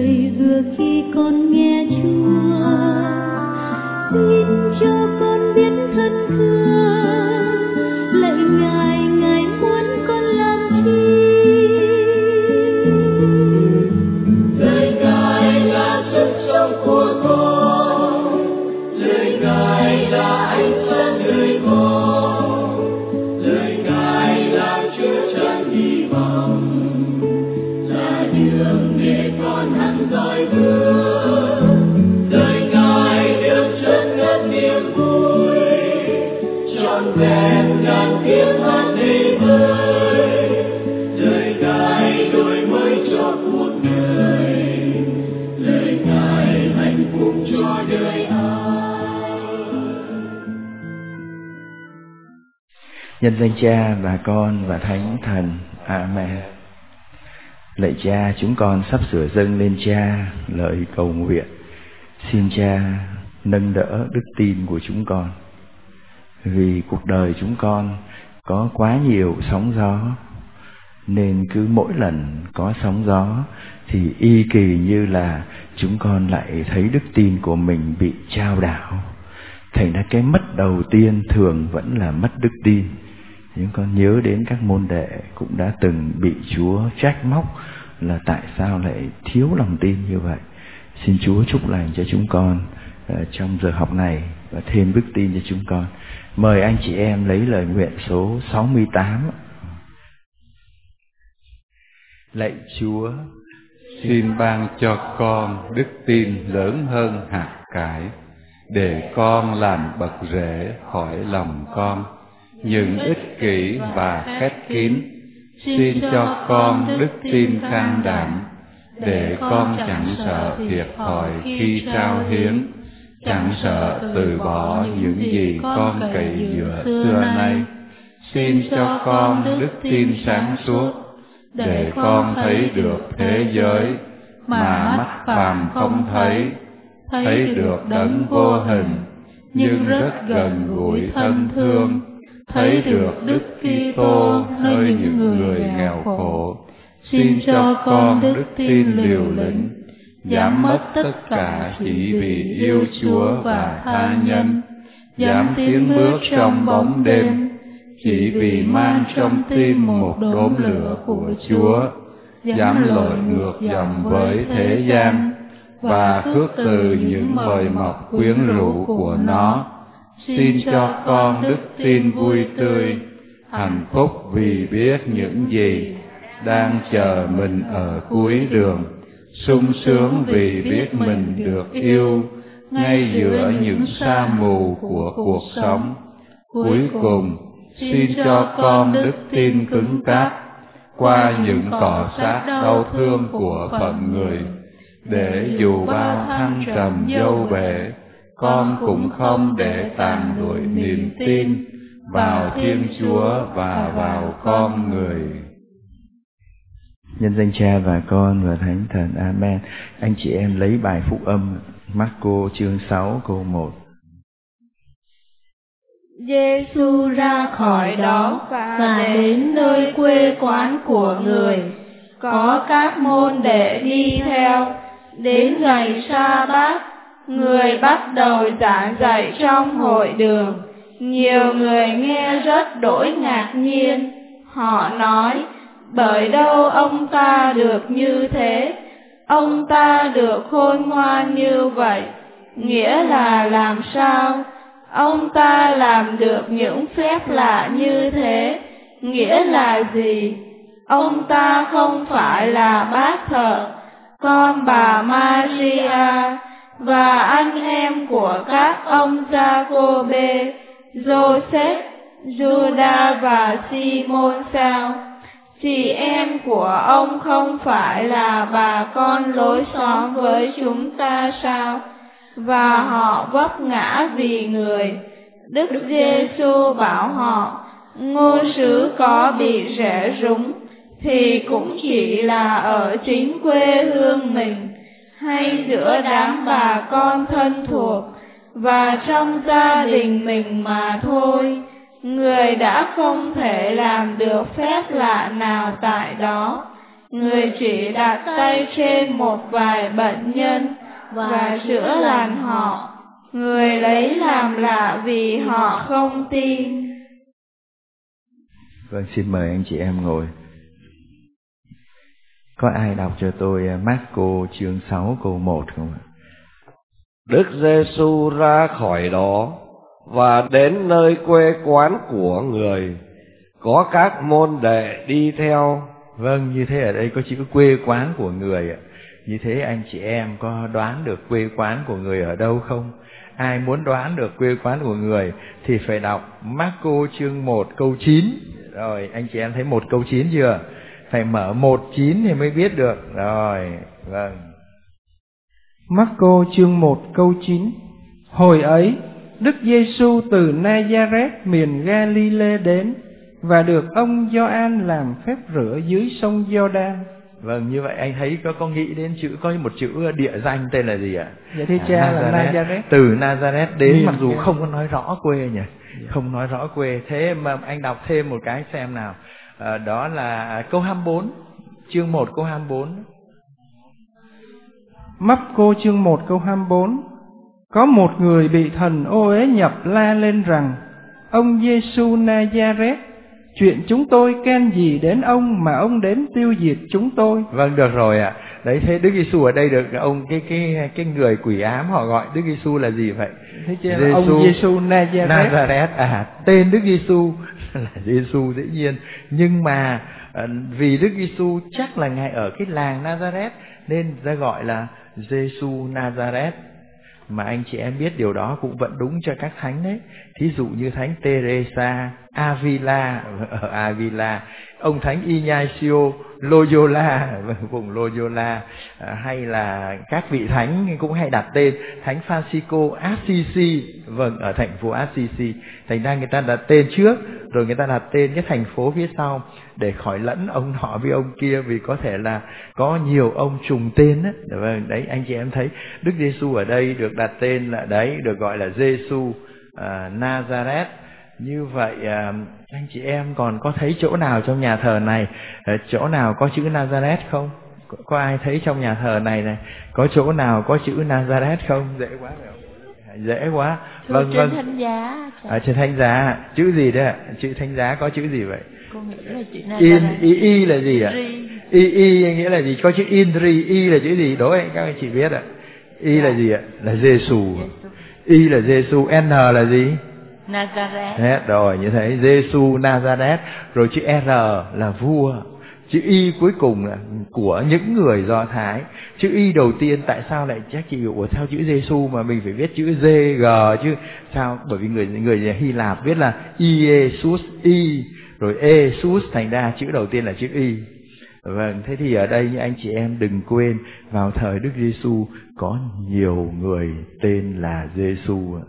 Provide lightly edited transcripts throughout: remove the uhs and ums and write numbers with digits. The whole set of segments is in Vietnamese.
người ưa khi con nghe Chúa, xin cho con biết thân thương, lạy Ngài, Ngài muốn con làm chi? Lời Ngài là sức sống của con, lời Ngài là ánh sáng đời con, lời Ngài là chứa chan hy vọng, là đường để con hăng dõi bước. Lời Ngài được chất ngất niềm vui, trọn vẹn ngàn tiếng hát đầy vơi. Lời Ngài đổi mới cho cuộc đời, lời Ngài hạnh phúc cho đời ai. Nhân danh Cha và Con và Thánh Thần. Amen. Lạy Cha, chúng con sắp sửa dâng lên Cha lời cầu nguyện. Xin Cha nâng đỡ đức tin của chúng con. Vì cuộc đời chúng con có quá nhiều sóng gió, nên cứ mỗi lần có sóng gió thì y kỳ như là chúng con lại thấy đức tin của mình bị chao đảo. Thành ra cái mất đầu tiên thường vẫn là mất đức tin. Chúng con nhớ đến các môn đệ cũng đã từng bị Chúa trách móc là tại sao lại thiếu lòng tin như vậy. Xin Chúa chúc lành cho chúng con trong giờ học này và thêm đức tin cho chúng con. Mời anh chị em lấy lời nguyện số 68. Lạy Chúa, xin ban cho con đức tin lớn hơn hạt cải, để con làm bậc rễ khỏi lòng con những ích kỷ và khép kín. Xin cho con đức tin can đảm, để con chẳng sợ thiệt thòi khi trao hiến, chẳng sợ từ bỏ những gì con cậy dựa xưa nay. Xin cho con đức tin sáng suốt, để con thấy được thế giới mà mắt phàm không thấy, thấy được đấng vô hình nhưng rất gần gũi thân thương, thấy được Đức Kitô nơi những người nghèo khổ. Xin cho con đức tin liều lĩnh, dám mất tất cả chỉ vì yêu Chúa và tha nhân, dám tiến bước trong bóng đêm chỉ vì mang trong tim một đốm lửa của Chúa, dám lội ngược dòng với thế gian và khước từ những mời mọc quyến rũ của nó. Xin cho con đức tin vui tươi, hạnh phúc vì biết những gì đang chờ mình ở cuối đường, sung sướng vì biết mình được yêu ngay giữa những sa mù của cuộc sống. Cuối cùng, xin cho con đức tin cứng cáp qua những cỏ xác đau thương của phận người, để dù bao thăng trầm dâu bể, con cũng không để tàn lụi niềm tin vào Thiên Chúa và vào con người. Nhân danh Cha và Con và Thánh Thần. Amen. Anh chị em lấy bài phúc âm Marco chương 6 câu 1. Giê-xu ra khỏi đó và đến nơi quê quán của người. Có các môn đệ đi theo. Đến ngày Sa-bát, người bắt đầu giảng dạy trong hội đường. Nhiều người nghe rất đỗi ngạc nhiên. Họ nói, bởi đâu ông ta được như thế? Ông ta được khôn ngoan như vậy, nghĩa là làm sao? Ông ta làm được những phép lạ như thế, nghĩa là gì? Ông ta không phải là bác thợ, con bà Maria và anh em của các ông Gia-cô-bê, Joseph, Juda và Simon sao? Chị em của ông không phải là bà con lối xóm với chúng ta sao? Và họ vấp ngã vì người. Đức Giê-xu bảo họ, ngôn sứ có bị rẽ rúng thì cũng chỉ là ở chính quê hương mình, hay giữa đám bà con thân thuộc và trong gia đình mình mà thôi. Người đã không thể làm được phép lạ nào tại đó, Người chỉ đặt tay trên một vài bệnh nhân và chữa lành họ. Người lấy làm lạ vì họ không tin. Vâng, xin mời anh chị em ngồi. Có ai đọc cho tôi Mác-cô chương 6 câu 1 không ạ? Đức Giê-xu ra khỏi đó và đến nơi quê quán của người, có các môn đệ đi theo. Vâng, như thế ở đây có chữ quê quán của người ạ. Như thế anh chị em có đoán được quê quán của người ở đâu không? Ai muốn đoán được quê quán của người thì phải đọc Mác-cô chương 1 câu 9. Rồi, anh chị em thấy 1 câu 9 chưa? Phải mở 1:9 thì mới biết được. Rồi, vâng. Mác-cô chương 1 câu 9. Hồi ấy, Đức Giê-xu từ Na-gia-rét miền Ga-li-lê đến và được ông Gioan làm phép rửa dưới sông Gio-đan. Vâng, như vậy anh thấy có nghĩ đến có một chữ địa danh tên là gì ạ? Dạ thưa cha là Na-gia-rét. Từ Na-gia-rét đến, mặc dù không có nói rõ quê nhỉ, không nói rõ quê. Thế mà anh đọc thêm một cái xem nào. Đó là câu 24, chương 1 câu 24. Mác-cô chương 1 câu 24. Có một người bị thần ô uế nhập la lên rằng: Ông Giê-xu Na-gia-rét, chuyện chúng tôi can gì đến ông mà ông đến tiêu diệt chúng tôi? Vâng, được rồi ạ. Đấy, thế Đức Giê-xu ở đây được ông cái người quỷ ám họ gọi Đức Giê-xu là gì vậy? Thế chứ ông Giê-xu Na-gia-rét. Tên Đức Giê-xu là Giê-xu dĩ nhiên, nhưng mà vì Đức Giê-xu chắc là ngài ở cái làng Na-gia-rét nên ra gọi là Giê-xu Na-gia-rét. Mà anh chị em biết điều đó cũng vẫn đúng cho các thánh đấy. Thí dụ như thánh Teresa Avila ở Avila, ông thánh Ignacio Loyola vùng Loyola, hay là các vị thánh cũng hay đặt tên thánh Francisco Assisi, vâng, ở thành phố Assisi. Thành ra người ta đặt tên trước rồi người ta đặt tên cái thành phố phía sau để khỏi lẫn ông nọ với ông kia, vì có thể là có nhiều ông trùng tên đó. Vâng, đấy anh chị em thấy Đức Giê-xu ở đây được đặt tên là đấy, được gọi là Giê-xu Nazareth. Như vậy anh chị em còn có thấy chỗ nào trong nhà thờ này, chỗ nào có chữ Nazareth không? Có ai thấy trong nhà thờ này có chỗ nào có chữ Nazareth không? Dễ quá rồi. Dễ quá. Vâng, trên thánh giá. Trên thánh giá chữ gì đấy ạ? Chữ thánh giá có chữ gì vậy? Con nghĩ là chữ Nazareth. Y là gì ạ? Y nghĩa là gì? Có chữ Indri, y là chữ gì? Đố các anh chị biết ạ. Y là gì ạ? Là Giê-xu. Y là Giê-xu, N là gì? Nazareth. Rồi, như thế Giê-xu Nazareth. Rồi chữ R là vua. Chữ Y cuối cùng là của những người Do Thái. Chữ Y đầu tiên tại sao lại chắc chị hiểu theo chữ Giê-xu mà mình phải viết chữ G, G chứ? Sao? Bởi vì người Hy Lạp viết là Iesus, Y, rồi Esus, thành ra chữ đầu tiên là chữ Y. Vâng, thế thì ở đây như anh chị em đừng quên, vào thời Đức Giê-xu có nhiều người tên là Giê-xu.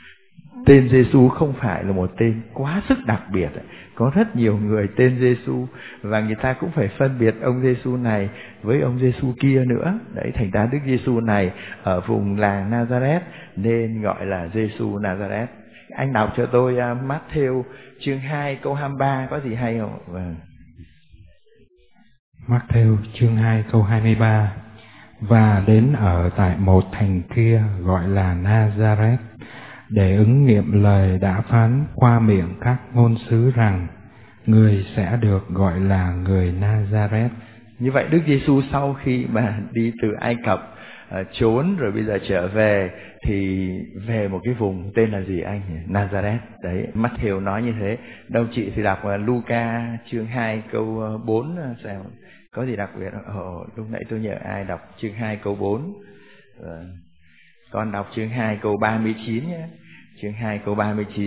Tên Giê-xu không phải là một tên quá sức đặc biệt, có rất nhiều người tên Giê-xu và người ta cũng phải phân biệt ông Giê-xu này với ông Giê-xu kia nữa. Đấy, thành ra Đức Giê-xu này ở vùng làng Nazareth nên gọi là Giê-xu Nazareth. Anh đọc cho tôi Mát-thêu chương 2 câu 23 có gì hay không? Vâng. Mát-thêu chương 2 câu 23. Và đến ở tại một thành kia gọi là Nazareth, để ứng nghiệm lời đã phán qua miệng các ngôn sứ rằng người sẽ được gọi là người Nazareth. Như vậy Đức Giê-xu sau khi mà đi từ Ai Cập trốn rồi bây giờ trở về thì về một cái vùng tên là gì anh nhỉ? Nazareth. Đấy, Mát-thêu nói như thế. Đâu chị thì đọc Luca chương 2 câu 4 xem có gì đặc biệt. Lúc nãy tôi nhờ ai đọc chương 2 câu 4. Con đọc chương 2 câu 39 nhé. Chương 2 câu 39.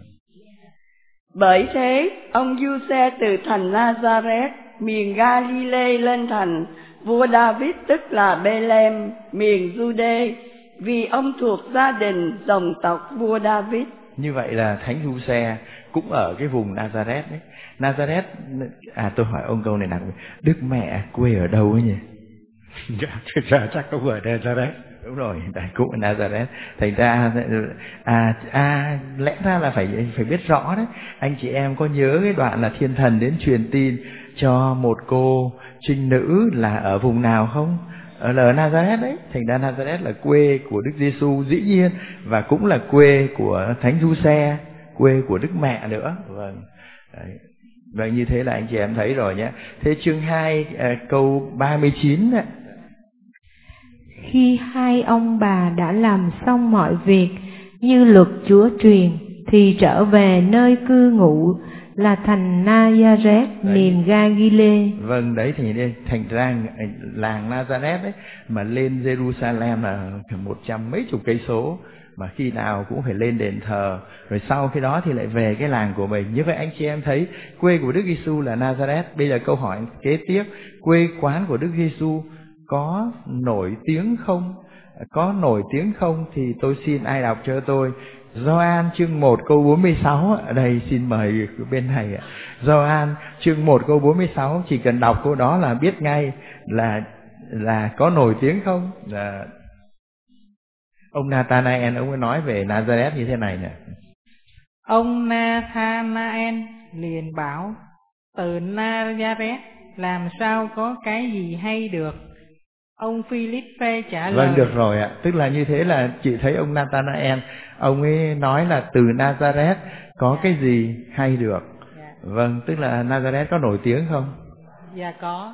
Bởi thế, ông Giuse từ thành Nazareth, miền Ga-li-lê lên thành vua David tức là Bê-lem, miền Giu-đê, vì ông thuộc gia đình dòng tộc vua David. Như vậy là Thánh Giuse cũng ở cái vùng Nazareth đấy. Nazareth, tôi hỏi ông câu này nặng. Đức mẹ quê ở đâu ấy nhỉ? Chắc cũng ở Nazareth. Đúng rồi, cũng ở Nazareth. Thành ra lẽ ra là phải biết rõ đấy. Anh chị em có nhớ cái đoạn là thiên thần đến truyền tin cho một cô trinh nữ là ở vùng nào không? Ở Nazareth đấy. Thành ra Nazareth là quê của Đức Giêsu dĩ nhiên, và cũng là quê của Thánh Giuse, quê của Đức Mẹ nữa. Vâng. Đấy. Vậy như thế là anh chị em thấy rồi nhé. Thế chương 2 câu 39 đấy. Khi hai ông bà đã làm xong mọi việc như luật Chúa truyền, thì trở về nơi cư ngụ là thành Nazareth, miền Ga-li-lê. Vâng, đấy thì thành ra làng Nazareth đấy mà lên Jerusalem là 100 mấy chục cây số, mà khi nào cũng phải lên đền thờ, rồi sau khi đó thì lại về cái làng của mình. Như vậy anh chị em thấy quê của Đức Giêsu là Nazareth. Bây giờ câu hỏi kế tiếp, quê quán của Đức Giêsu có nổi tiếng không? Có nổi tiếng không thì tôi xin ai đọc cho tôi Gioan chương 1 câu 46 ở đây, xin mời bên này ạ. Gioan chương 1 câu 46, chỉ cần đọc câu đó là biết ngay là có nổi tiếng không. Là ông Nathanael ông ấy nói về Nazareth như thế này nè. Ông Nathanael liền bảo, từ Nazareth làm sao có cái gì hay được? Ông Philippe trả lời. Vâng, được rồi ạ. Tức là như thế là chị thấy ông Nathanael, ông ấy nói là từ Nazareth có cái gì hay được. Vâng, tức là Nazareth có nổi tiếng không? Dạ có.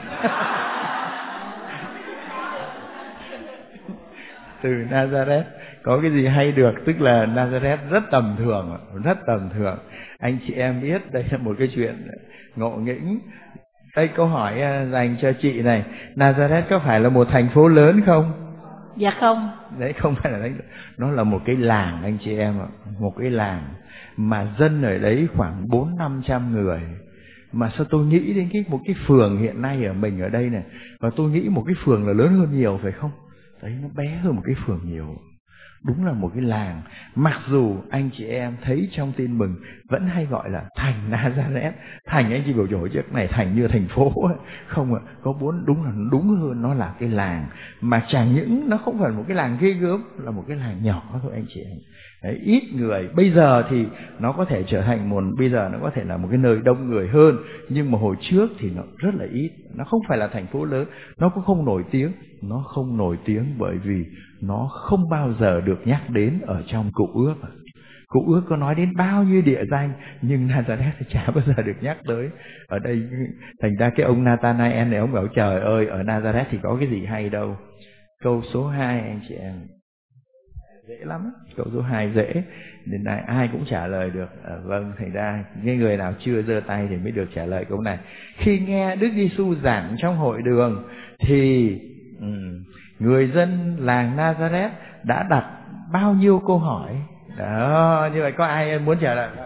Từ Nazareth có cái gì hay được, tức là Nazareth rất tầm thường, rất tầm thường. Anh chị em biết đây là một cái chuyện ngộ nghĩnh. Đây câu hỏi dành cho chị này, Nazareth có phải là một thành phố lớn không? Dạ không. Đấy, không phải là đấy, nó là một cái làng anh chị em ạ, một cái làng mà dân ở đấy khoảng 400-500 người. Mà sao tôi nghĩ đến một cái phường hiện nay ở mình ở đây này, và tôi nghĩ một cái phường là lớn hơn nhiều phải không? Đấy, nó bé hơn một cái phường nhiều. Đúng là một cái làng, mặc dù anh chị em thấy trong tin mừng vẫn hay gọi là thành Nazareth. Thành anh chị biểu dồi trước này thành như thành phố ấy. Không ạ, có đúng hơn nó là cái làng. Mà chẳng những nó không phải một cái làng ghê gớm, là một cái làng nhỏ thôi anh chị em. Đấy, ít người. Bây giờ thì nó có thể trở thành bây giờ nó có thể là một cái nơi đông người hơn, nhưng mà hồi trước thì nó rất là ít. Nó không phải là thành phố lớn, nó cũng không nổi tiếng. Nó không nổi tiếng bởi vì nó không bao giờ được nhắc đến ở trong Cựu Ước. Cựu Ước có nói đến bao nhiêu địa danh, nhưng Nazareth thì chả bao giờ được nhắc tới. Ở đây thành ra cái ông Nathanael này ông bảo trời ơi, ở Nazareth thì có cái gì hay đâu. Câu số 2 anh chị em, dễ lắm. Câu số 2 dễ, đến nay ai cũng trả lời được. Vâng, thành ra cái người nào chưa giơ tay thì mới được trả lời câu này. Khi nghe Đức Giêsu giảng trong hội đường thì người dân làng Nazareth đã đặt bao nhiêu câu hỏi? Đó, như vậy có ai muốn trả lời?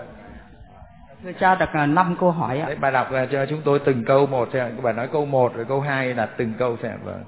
Thưa cha, đặt 5 câu hỏi ạ. Đấy, bà đọc ra cho chúng tôi từng câu một xem. Bà nói câu 1 rồi câu 2 đặt từng câu xem. Vâng.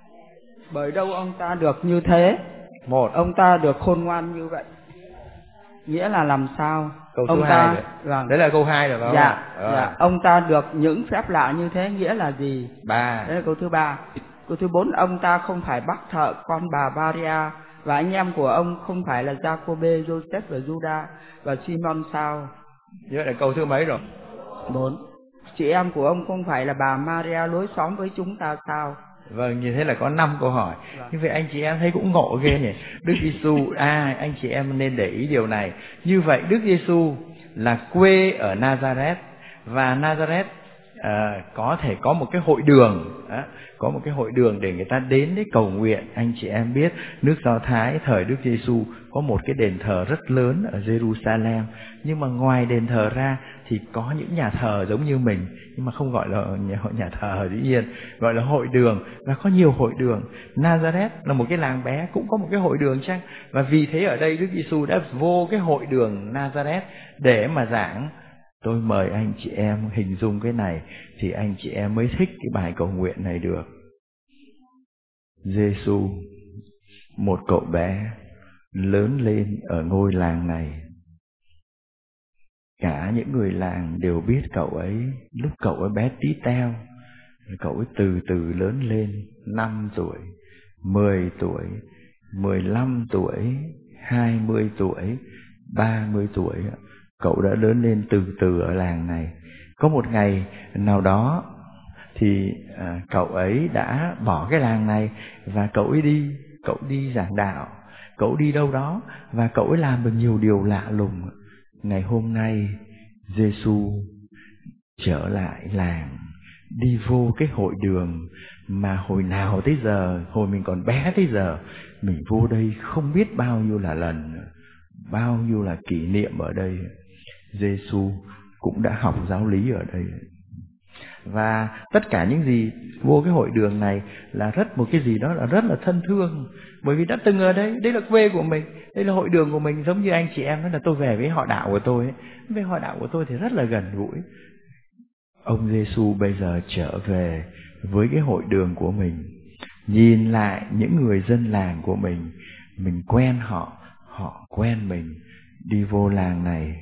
Bởi đâu ông ta được như thế? 1. Ông ta được khôn ngoan như vậy, nghĩa là làm sao? Câu số 2 vâng. Đấy là câu 2 rồi phải không? Dạ. Ông ta được những phép lạ như thế nghĩa là gì? 3. Đấy là câu thứ 3. Câu thứ 4, ông ta không phải bác thợ con bà Maria, và anh em của ông không phải là Giacôbê, Joseph và Juda và Simon sao? Như vậy là câu thứ mấy rồi? 4. Chị em của ông không phải là bà Maria lối xóm với chúng ta sao? Vâng, như thế là có 5 câu hỏi. Như vậy anh chị em thấy cũng ngộ ghê nhỉ. Đức Giêsu, anh chị em nên để ý điều này. Như vậy Đức Giêsu là quê ở Nazareth, và Nazareth có thể có một cái hội đường, có một cái hội đường để người ta đến để cầu nguyện. Anh chị em biết nước Do Thái thời Đức Giêsu có một cái đền thờ rất lớn ở Jerusalem, nhưng mà ngoài đền thờ ra thì có những nhà thờ giống như mình, nhưng mà không gọi là nhà thờ dĩ nhiên, gọi là hội đường, và có nhiều hội đường. Nazareth là một cái làng bé cũng có một cái hội đường chăng? Và vì thế ở đây Đức Giêsu đã vô cái hội đường Nazareth để mà giảng. Tôi mời anh chị em hình dung cái này thì anh chị em mới thích cái bài cầu nguyện này được. Giêsu, một cậu bé lớn lên ở ngôi làng này. Cả những người làng đều biết cậu ấy lúc cậu ấy bé tí teo. Cậu ấy từ từ lớn lên 5 tuổi, 10 tuổi, 15 tuổi, 20 tuổi, 30 tuổi. Cậu đã lớn lên từ từ ở làng này. Có một ngày nào đó thì cậu ấy đã bỏ cái làng này và cậu đi giảng đạo, cậu đi đâu đó và cậu ấy làm được nhiều điều lạ lùng. Ngày hôm nay Giêsu trở lại làng, đi vô cái hội đường mà hồi nào tới giờ, hồi mình còn bé tới giờ, mình vô đây không biết bao nhiêu là lần, bao nhiêu là kỷ niệm ở đây. Giêsu cũng đã học giáo lý ở đây. Và tất cả những gì vô cái hội đường này là một cái gì đó là rất là thân thương, bởi vì đã từng ở đây, đây là quê của mình, đây là hội đường của mình. Giống như anh chị em nói là tôi về với họ đạo của tôi ấy. Với họ đạo của tôi thì rất là gần gũi. Ông Giêsu bây giờ trở về với cái hội đường của mình, nhìn lại những người dân làng của mình quen họ, họ quen mình, đi vô làng này.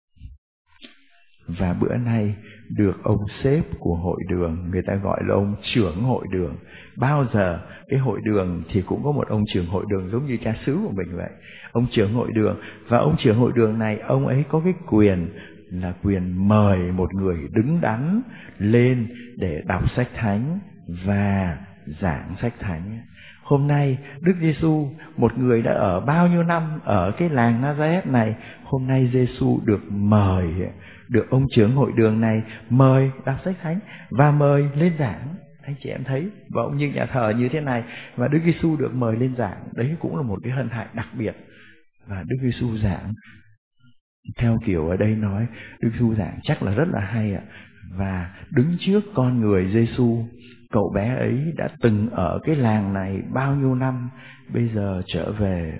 Và bữa nay được ông sếp của hội đường, người ta gọi là ông trưởng hội đường. Bao giờ cái hội đường thì cũng có một ông trưởng hội đường giống như cha xứ của mình vậy. Ông trưởng hội đường, và ông trưởng hội đường này, ông ấy có cái quyền là quyền mời một người đứng đắn lên để đọc sách thánh và giảng sách thánh. Hôm nay Đức Giêsu, một người đã ở bao nhiêu năm ở cái làng Nazareth này, hôm nay Giêsu được mời, được ông trưởng hội đường này mời đọc sách thánh và mời lên giảng. Anh chị em thấy, và ông như nhà thờ như thế này và Đức Giêsu được mời lên giảng, đấy cũng là một cái hân hạnh đặc biệt. Và Đức Giêsu giảng theo kiểu ở đây nói, Đức Giêsu giảng chắc là rất là hay ạ. Và đứng trước con người Giêsu, cậu bé ấy đã từng ở cái làng này bao nhiêu năm, bây giờ trở về,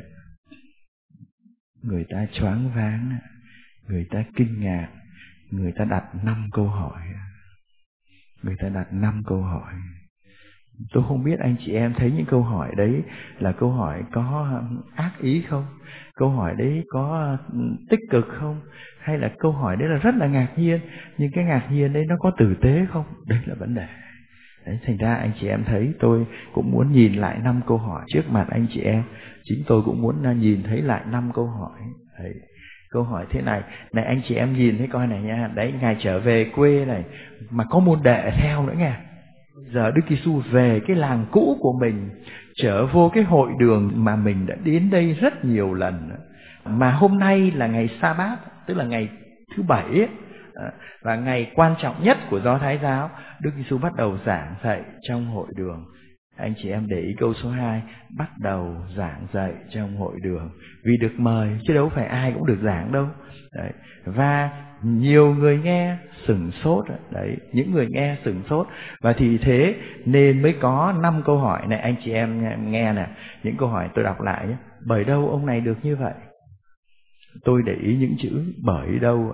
người ta choáng váng, người ta kinh ngạc, người ta đặt 5 câu hỏi. Người ta đặt 5 câu hỏi. Tôi không biết anh chị em thấy những câu hỏi đấy là câu hỏi có ác ý không? Câu hỏi đấy có tích cực không? Hay là câu hỏi đấy là rất là ngạc nhiên, nhưng cái ngạc nhiên đấy nó có tử tế không? Đấy là vấn đề. Đấy, thành ra anh chị em thấy tôi cũng muốn nhìn lại 5 câu hỏi trước mặt anh chị em. Chính tôi cũng muốn nhìn thấy lại 5 câu hỏi. Đấy. Câu hỏi thế này, này anh chị em nhìn thấy coi này nha. Đấy, Ngài trở về quê này mà có môn đệ theo nữa nha. Giờ Đức Giêsu về cái làng cũ của mình, trở vô cái hội đường mà mình đã đến đây rất nhiều lần. Mà hôm nay là ngày Sa-bát, tức là ngày thứ 7 ấy, và ngày quan trọng nhất của Do Thái giáo. Đức Giêsu bắt đầu giảng dạy trong hội đường. Anh chị em để ý câu số 2, bắt đầu giảng dạy trong hội đường, vì được mời chứ đâu phải ai cũng được giảng đâu. Đấy. Và nhiều người nghe sửng sốt. Đấy, những người nghe sửng sốt. Và thì thế nên mới có 5 câu hỏi này. Anh chị em nghe nè, những câu hỏi tôi đọc lại nhé. Bởi đâu ông này được như vậy? Tôi để ý những chữ bởi đâu.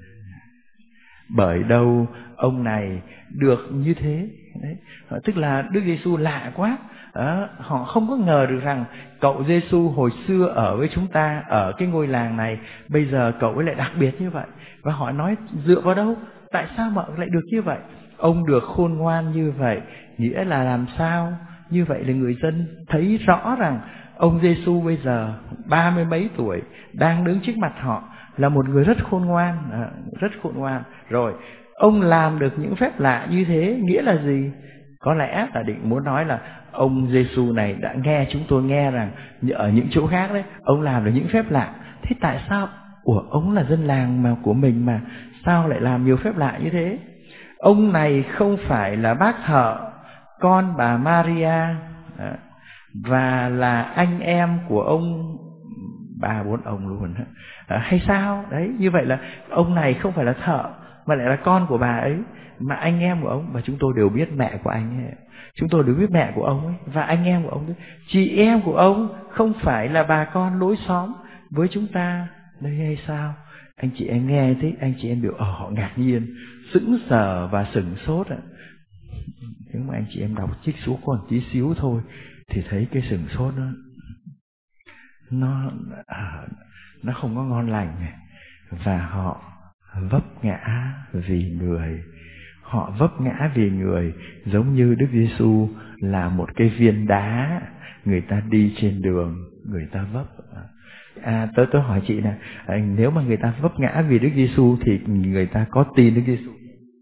Bởi đâu ông này được như thế? Đấy. Tức là Đức Giêsu lạ quá. Họ không có ngờ được rằng cậu Giêsu hồi xưa ở với chúng ta ở cái ngôi làng này, bây giờ cậu ấy lại đặc biệt như vậy. Và họ nói dựa vào đâu? Tại sao mà lại được như vậy? Ông được khôn ngoan như vậy nghĩa là làm sao? Như vậy là người dân thấy rõ rằng ông Giêsu bây giờ 30 mấy tuổi đang đứng trước mặt họ là một người rất khôn ngoan, rất khôn ngoan. Rồi ông làm được những phép lạ như thế nghĩa là gì? Có lẽ là định muốn nói là ông Giêsu này đã nghe chúng tôi nghe rằng ở những chỗ khác đấy, ông làm được những phép lạ. Thế tại sao? Ông là dân làng mà của mình mà sao lại làm nhiều phép lạ như thế? Ông này không phải là bác thợ, con bà Maria, và là anh em của ông 3-4 ông luôn, hay sao? Đấy, như vậy là ông này không phải là thợ mà lại là con của bà ấy, mà anh em của ông. Và chúng tôi đều biết mẹ của anh ấy. Chúng tôi đều biết mẹ của ông ấy và anh em của ông ấy. Chị em của ông không phải là bà con lối xóm với chúng ta đây hay sao? Anh chị em nghe thế, anh chị em biểu họ ngạc nhiên, sững sờ và sửng sốt. Nếu mà anh chị em đọc trích xuống còn tí xíu thôi thì thấy cái sửng sốt đó nó không có ngon lành. Và họ vấp ngã vì người. Họ vấp ngã vì người, giống như Đức Giêsu là một cái viên đá, người ta đi trên đường, người ta vấp. Tôi hỏi chị nè, nếu mà người ta vấp ngã vì Đức Giêsu thì người ta có tin Đức Giêsu?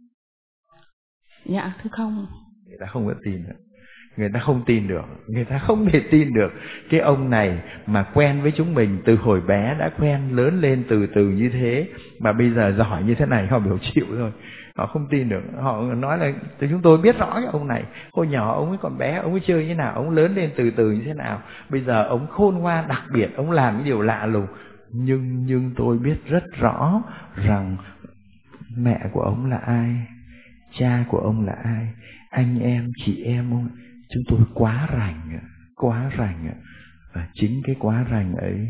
Dạ thưa không. Người ta không có tin được. Người ta không tin được, người ta không thể tin được cái ông này mà quen với chúng mình từ hồi bé, đã quen lớn lên từ từ như thế, mà bây giờ giỏi như thế này, họ biểu chịu thôi. Họ không tin được, họ nói là chúng tôi biết rõ cái ông này, hồi nhỏ ông ấy còn bé, ông ấy chơi như thế nào, ông lớn lên từ từ như thế nào, bây giờ ông khôn ngoan đặc biệt, ông làm cái điều lạ lùng. Nhưng tôi biết rất rõ rằng mẹ của ông là ai, cha của ông là ai, anh em, chị em ông, chúng tôi quá rành. Và chính cái quá rành ấy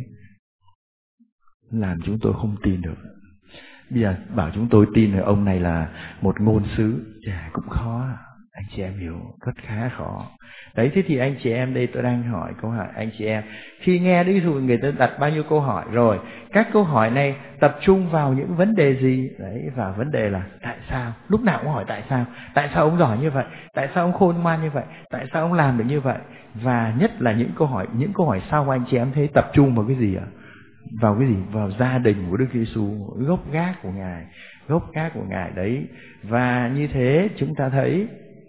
làm chúng tôi không tin được. Bây giờ bảo chúng tôi tin là ông này là một ngôn sứ, chả cũng khó. Anh chị em hiểu, rất khá khó. Đấy, thế thì anh chị em đây tôi đang hỏi câu hỏi anh chị em. Khi nghe Đức Giêsu người ta đặt bao nhiêu câu hỏi rồi, các câu hỏi này tập trung vào những vấn đề gì? Đấy, và vấn đề là tại sao? Lúc nào cũng hỏi tại sao? Tại sao ông giỏi như vậy? Tại sao ông khôn ngoan như vậy? Tại sao ông làm được như vậy? Và nhất là những câu hỏi sau anh chị em thấy tập trung vào cái gì ạ? Vào cái gì? Vào gia đình của Đức Giêsu, gốc gác của Ngài đấy. Và như thế chúng ta thấy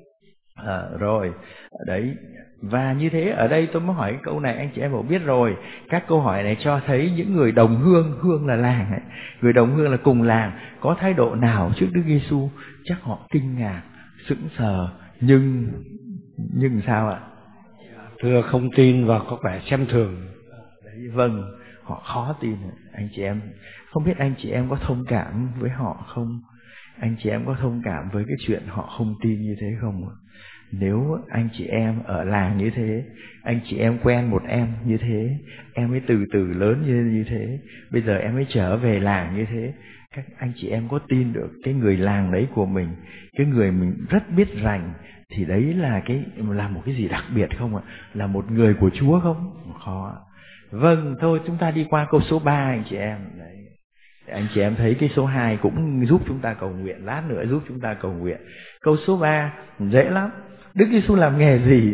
rồi đấy. Và như thế ở đây tôi mới hỏi cái câu này, anh chị em cũng biết rồi. Các câu hỏi này cho thấy những người đồng hương là làng ấy. Người đồng hương là cùng làng có thái độ nào trước Đức Giêsu? Chắc họ kinh ngạc, sững sờ, nhưng sao ạ? Thưa không tin và có vẻ xem thường. Đấy, vâng, họ khó tin. Anh chị em không biết anh chị em có thông cảm với họ không? Anh chị em có thông cảm với cái chuyện họ không tin như thế không? Nếu anh chị em ở làng như thế, anh chị em quen một em như thế, em ấy từ từ lớn như thế, bây giờ em ấy trở về làng như thế, các anh chị em có tin được cái người làng đấy của mình, cái người mình rất biết rành, thì đấy là một cái gì đặc biệt không ạ? Là một người của Chúa không? Khó. Vâng, thôi chúng ta đi qua câu số 3 anh chị em. Đấy. Anh chị em thấy cái số 2 cũng giúp chúng ta cầu nguyện, lát nữa giúp chúng ta cầu nguyện. Câu số 3 dễ lắm. Đức Giêsu làm nghề gì?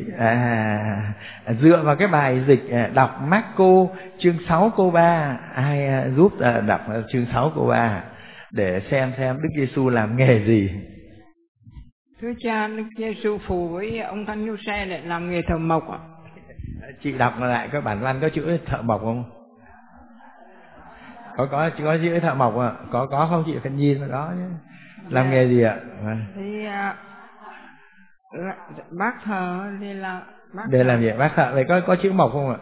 Dựa vào cái bài dịch đọc Mác-cô chương 6 câu 3, ai giúp đọc chương 6 câu 3 để xem Đức Giêsu làm nghề gì? Thưa cha, Đức Giêsu phù với ông Thánh Giuse để làm nghề thợ mộc ạ. Chị đọc lại các bản văn có chữ thợ mộc không? Có chữ thợ mộc ạ? Có không chị? Cần nhìn vào đó nhé. Làm nghề gì ạ? Thì bác thợ để làm gì? Bác thợ vậy có chữ mộc không ạ?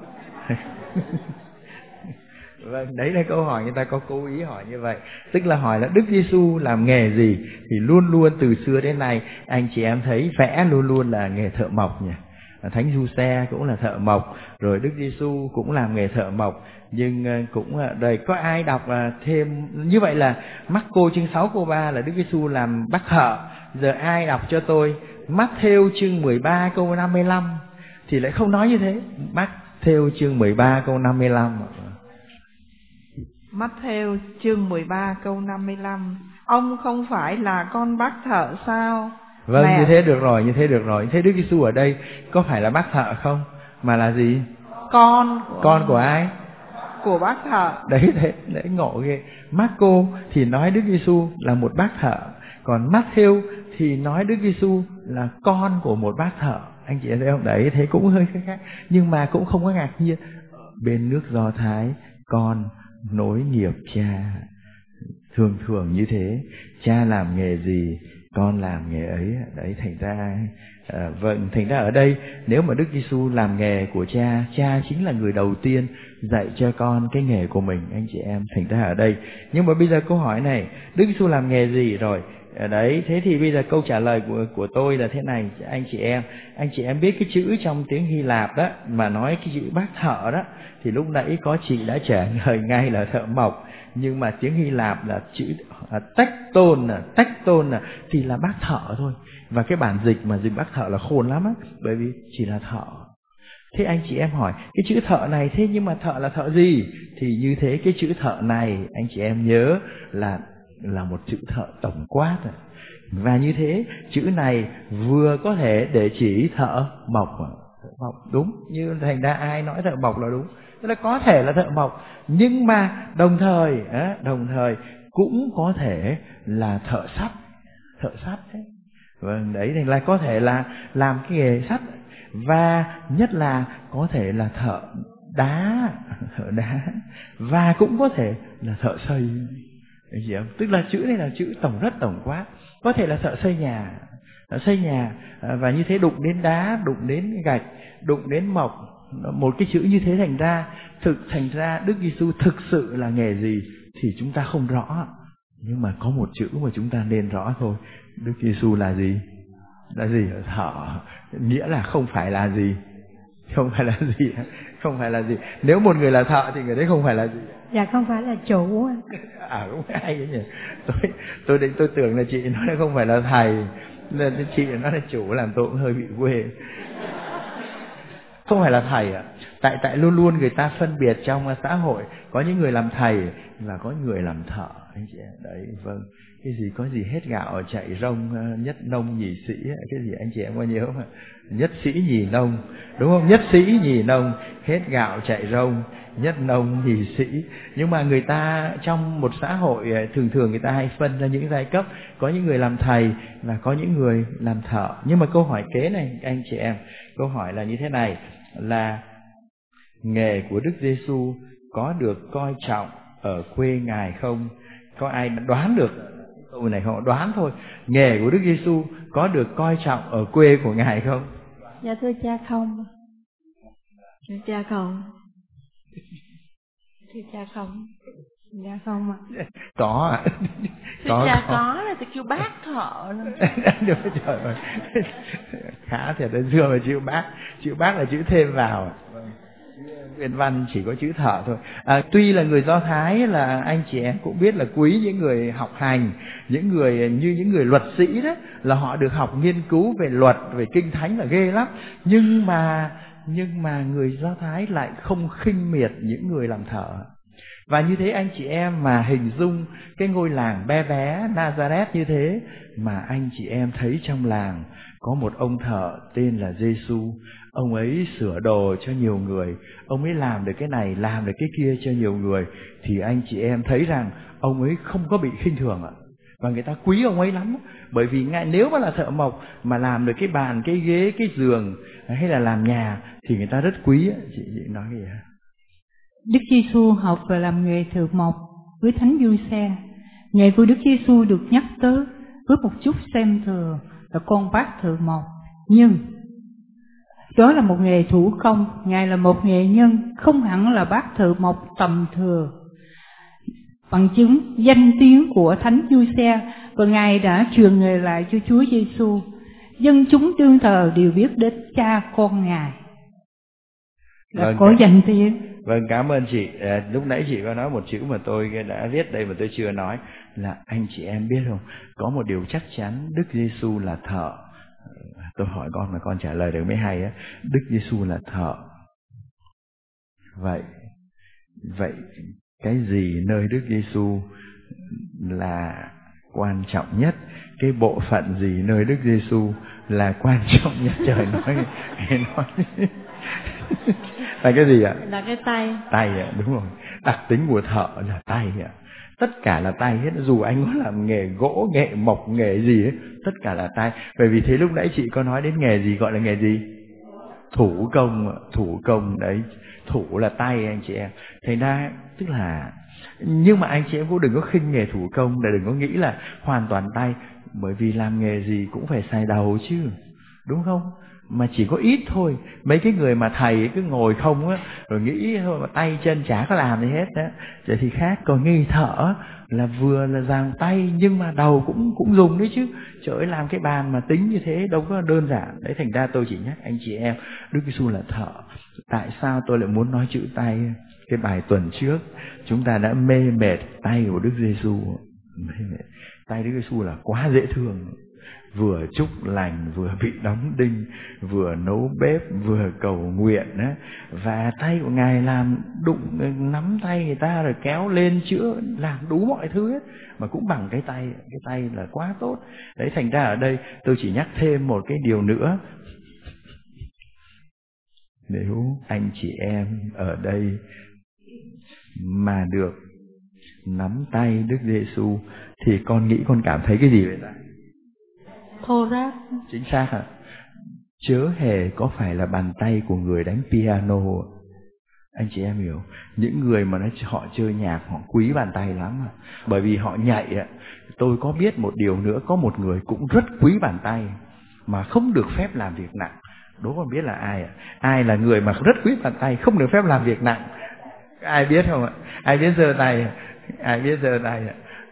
Vâng, đấy là câu hỏi người ta có cố ý hỏi như vậy. Tức là hỏi là Đức Giêsu làm nghề gì? Thì luôn luôn từ xưa đến nay anh chị em thấy vẽ luôn luôn là nghề thợ mộc nhỉ. Thánh Giuse cũng là thợ mộc, rồi Đức Giêsu cũng làm nghề thợ mộc. Nhưng cũng đời có ai đọc thêm như vậy là Mác-cô chương 6 câu 3 là Đức Giêsu làm bác thợ. Giờ ai đọc cho tôi Mát-thêu chương 13 câu 55 thì lại không nói như thế. Mát-thêu chương 13 câu 55. Mát-thêu chương 13 câu 55. Ông không phải là con bác thợ sao? Vâng, như thế được rồi. Thế Đức Giêsu ở đây có phải là bác thợ không? Mà là gì? Con của ai? Của bác thợ. Đấy ngộ ghê. Mác-cô thì nói Đức Giêsu là một bác thợ, còn Mát-thêu thì nói Đức Giêsu là con của một bác thợ. Anh chị thấy không? Đấy, thế cũng hơi khác, nhưng mà cũng không có ngạc nhiên. Bên nước Do Thái, con nối nghiệp cha. Thường như thế, cha làm nghề gì, con làm nghề ấy. Đấy, thành ra ở đây nếu mà Đức Giêsu làm nghề của cha chính là người đầu tiên dạy cho con cái nghề của mình, anh chị em. Thành ra ở đây, nhưng mà bây giờ câu hỏi này, Đức Giêsu làm nghề gì rồi? Đấy, thế thì bây giờ câu trả lời của tôi là thế này, anh chị em biết cái chữ trong tiếng Hy Lạp đó mà nói cái chữ bác thợ đó, thì lúc nãy có chị đã trả lời ngay là thợ mộc, nhưng mà tiếng Hy Lạp là chữ tách tôn thì là bác thợ thôi. Và cái bản dịch mà dịch bác thợ là khôn lắm á, bởi vì chỉ là thợ. Thế anh chị em hỏi cái chữ thợ này, thế nhưng mà thợ là thợ gì? Thì như thế cái chữ thợ này anh chị em nhớ là một chữ thợ tổng quát rồi. Và như thế chữ này vừa có thể để chỉ thợ mộc, đúng, như thành ra ai nói thợ mộc là đúng, tức là có thể là thợ mộc, nhưng mà đồng thời cũng có thể là thợ sắt đấy. Vâng, đấy thì là có thể là làm cái nghề sắt, và nhất là có thể là thợ đá, và cũng có thể là thợ xây. Hiểu không? Tức là chữ này là chữ tổng rất tổng quát. Có thể là thợ xây nhà, và như thế đụng đến đá, đụng đến gạch, đụng đến mộc, một cái chữ như thế thành ra Đức Giêsu thực sự là nghề gì thì chúng ta không rõ, nhưng mà có một chữ mà chúng ta nên rõ thôi. Đức Giêsu là gì? Là gì? Thợ. Nghĩa là không phải là gì. Nếu một người là thợ thì người đấy không phải là gì? Dạ không phải là chủ. Cũng hay đấy nhỉ. Tôi tưởng là chị nói là không phải là thầy, nên chị nói là chủ, làm tôi cũng hơi bị quê. Không phải là thầy ạ. Tại luôn luôn người ta phân biệt trong xã hội, có những người làm thầy và có người làm thợ, anh chị. Đấy, vâng. Cái gì có gì hết gạo chạy rông, nhất nông nhì sĩ, cái gì anh chị em có nhớ không? Nhất sĩ nhì nông, đúng không? Nhất sĩ nhì nông, hết gạo chạy rông, nhất nông nhì sĩ. Nhưng mà người ta trong một xã hội thường người ta hay phân ra những giai cấp, có những người làm thầy và có những người làm thợ. Nhưng mà câu hỏi kế này anh chị em, câu hỏi là như thế này, là nghề của Đức Giêsu có được coi trọng ở quê Ngài không? Có ai đoán được câu này không? Đoán thôi. Nghề của Đức Giêsu có được coi trọng ở quê của Ngài không? Dạ thưa cha không. Thưa cha không. Thưa cha không. Dạ không ạ. Có ạ. Thưa cha có là tôi kêu bác thợ. Trời ơi. Khá thiệt đấy, xưa mà chữ bác là chữ thêm vào. Nguyên văn chỉ có chữ thợ thôi. Tuy là người Do Thái là anh chị em cũng biết là quý những người học hành, những người luật sĩ đó, là họ được học nghiên cứu về luật, về kinh thánh là ghê lắm. Nhưng mà người Do Thái lại không khinh miệt những người làm thợ. Và như thế anh chị em mà hình dung cái ngôi làng bé bé Nazareth như thế, mà anh chị em thấy trong làng có một ông thợ tên là Giêsu. Ông ấy sửa đồ cho nhiều người, ông ấy làm được cái này, làm được cái kia cho nhiều người, thì anh chị em thấy rằng ông ấy không có bị khinh thường ạ. Và người ta quý ông ấy lắm. Bởi vì nếu mà là thợ mộc mà làm được cái bàn, cái ghế, cái giường hay là làm nhà thì người ta rất quý. Chị nói gì hả? Đức Giêsu học và làm nghề thợ mộc với Thánh Giuse. Nghề của Đức Giêsu được nhắc tới với một chút xem thường là con bác thợ mộc, nhưng đó là một nghề thủ công. Ngài là một nghệ nhân, không hẳn là bác thợ mộc tầm thường. Bằng chứng danh tiếng của Thánh Giuse, và Ngài đã truyền nghề lại cho Chúa Giêsu. Dân chúng đương thờ đều biết đến cha con Ngài là có danh tiếng. Vâng, cảm ơn chị. Lúc nãy chị có nói một chữ mà tôi đã viết đây mà tôi chưa nói, là anh chị em biết không, có một điều chắc chắn, Đức Giêsu là thợ. Tôi hỏi con mà con trả lời được mới hay á. Đức Giêsu là thợ. Vậy cái gì nơi Đức Giêsu là quan trọng nhất? Cái bộ phận gì nơi Đức Giêsu là quan trọng nhất? Trời nói là cái gì ạ? Là cái tay. Tay ạ, đúng rồi. Đặc tính của thợ là tay ạ. Tất cả là tay hết, dù anh có làm nghề gỗ, nghề mộc, nghề gì ấy, tất cả là tay. Bởi vì thế lúc nãy chị có nói đến nghề gì, gọi là nghề gì? Thủ công đấy. Thủ là tay anh chị em. Thành ra tức là, nhưng mà anh chị em cũng đừng có khinh nghề thủ công, để đừng có nghĩ là hoàn toàn tay. Bởi vì làm nghề gì cũng phải xài đầu chứ, đúng không? Mà chỉ có ít thôi. Mấy cái người mà thầy cứ ngồi không á, rồi nghĩ thôi mà tay chân chả có làm gì hết đó, vậy thì khác. Còn nghi thợ là vừa là giang tay nhưng mà đầu cũng dùng đấy chứ. Trời ơi, làm cái bàn mà tính như thế đâu có đơn giản. Đấy, thành ra tôi chỉ nhắc anh chị em, Đức Giêsu là thợ. Tại sao tôi lại muốn nói chữ tay? Cái bài tuần trước chúng ta đã mê mệt tay của Đức Giêsu. Tay Đức Giêsu là quá dễ thương, vừa chúc lành, vừa bị đóng đinh, vừa nấu bếp, vừa cầu nguyện á. Và tay của Ngài làm đụng, nắm tay người ta rồi kéo lên chữa, làm đủ mọi thứ hết, mà cũng bằng cái tay là quá tốt. Đấy, thành ra ở đây tôi chỉ nhắc thêm một cái điều nữa. Nếu anh chị em ở đây mà được nắm tay Đức Giêsu thì con nghĩ con cảm thấy cái gì vậy ta? thô ráp. Chính xác ạ. Chớ hề có phải là bàn tay của người đánh piano. Anh chị em hiểu, những người mà họ chơi nhạc họ quý bàn tay lắm, bởi vì họ nhạy. Tôi có biết một điều nữa, có một người cũng rất quý bàn tay mà không được phép làm việc nặng. Đố con biết là ai ạ? Ai là người mà rất quý bàn tay, không được phép làm việc nặng? Ai biết không ạ? Ai biết giơ tay? Ai biết giơ tay ạ?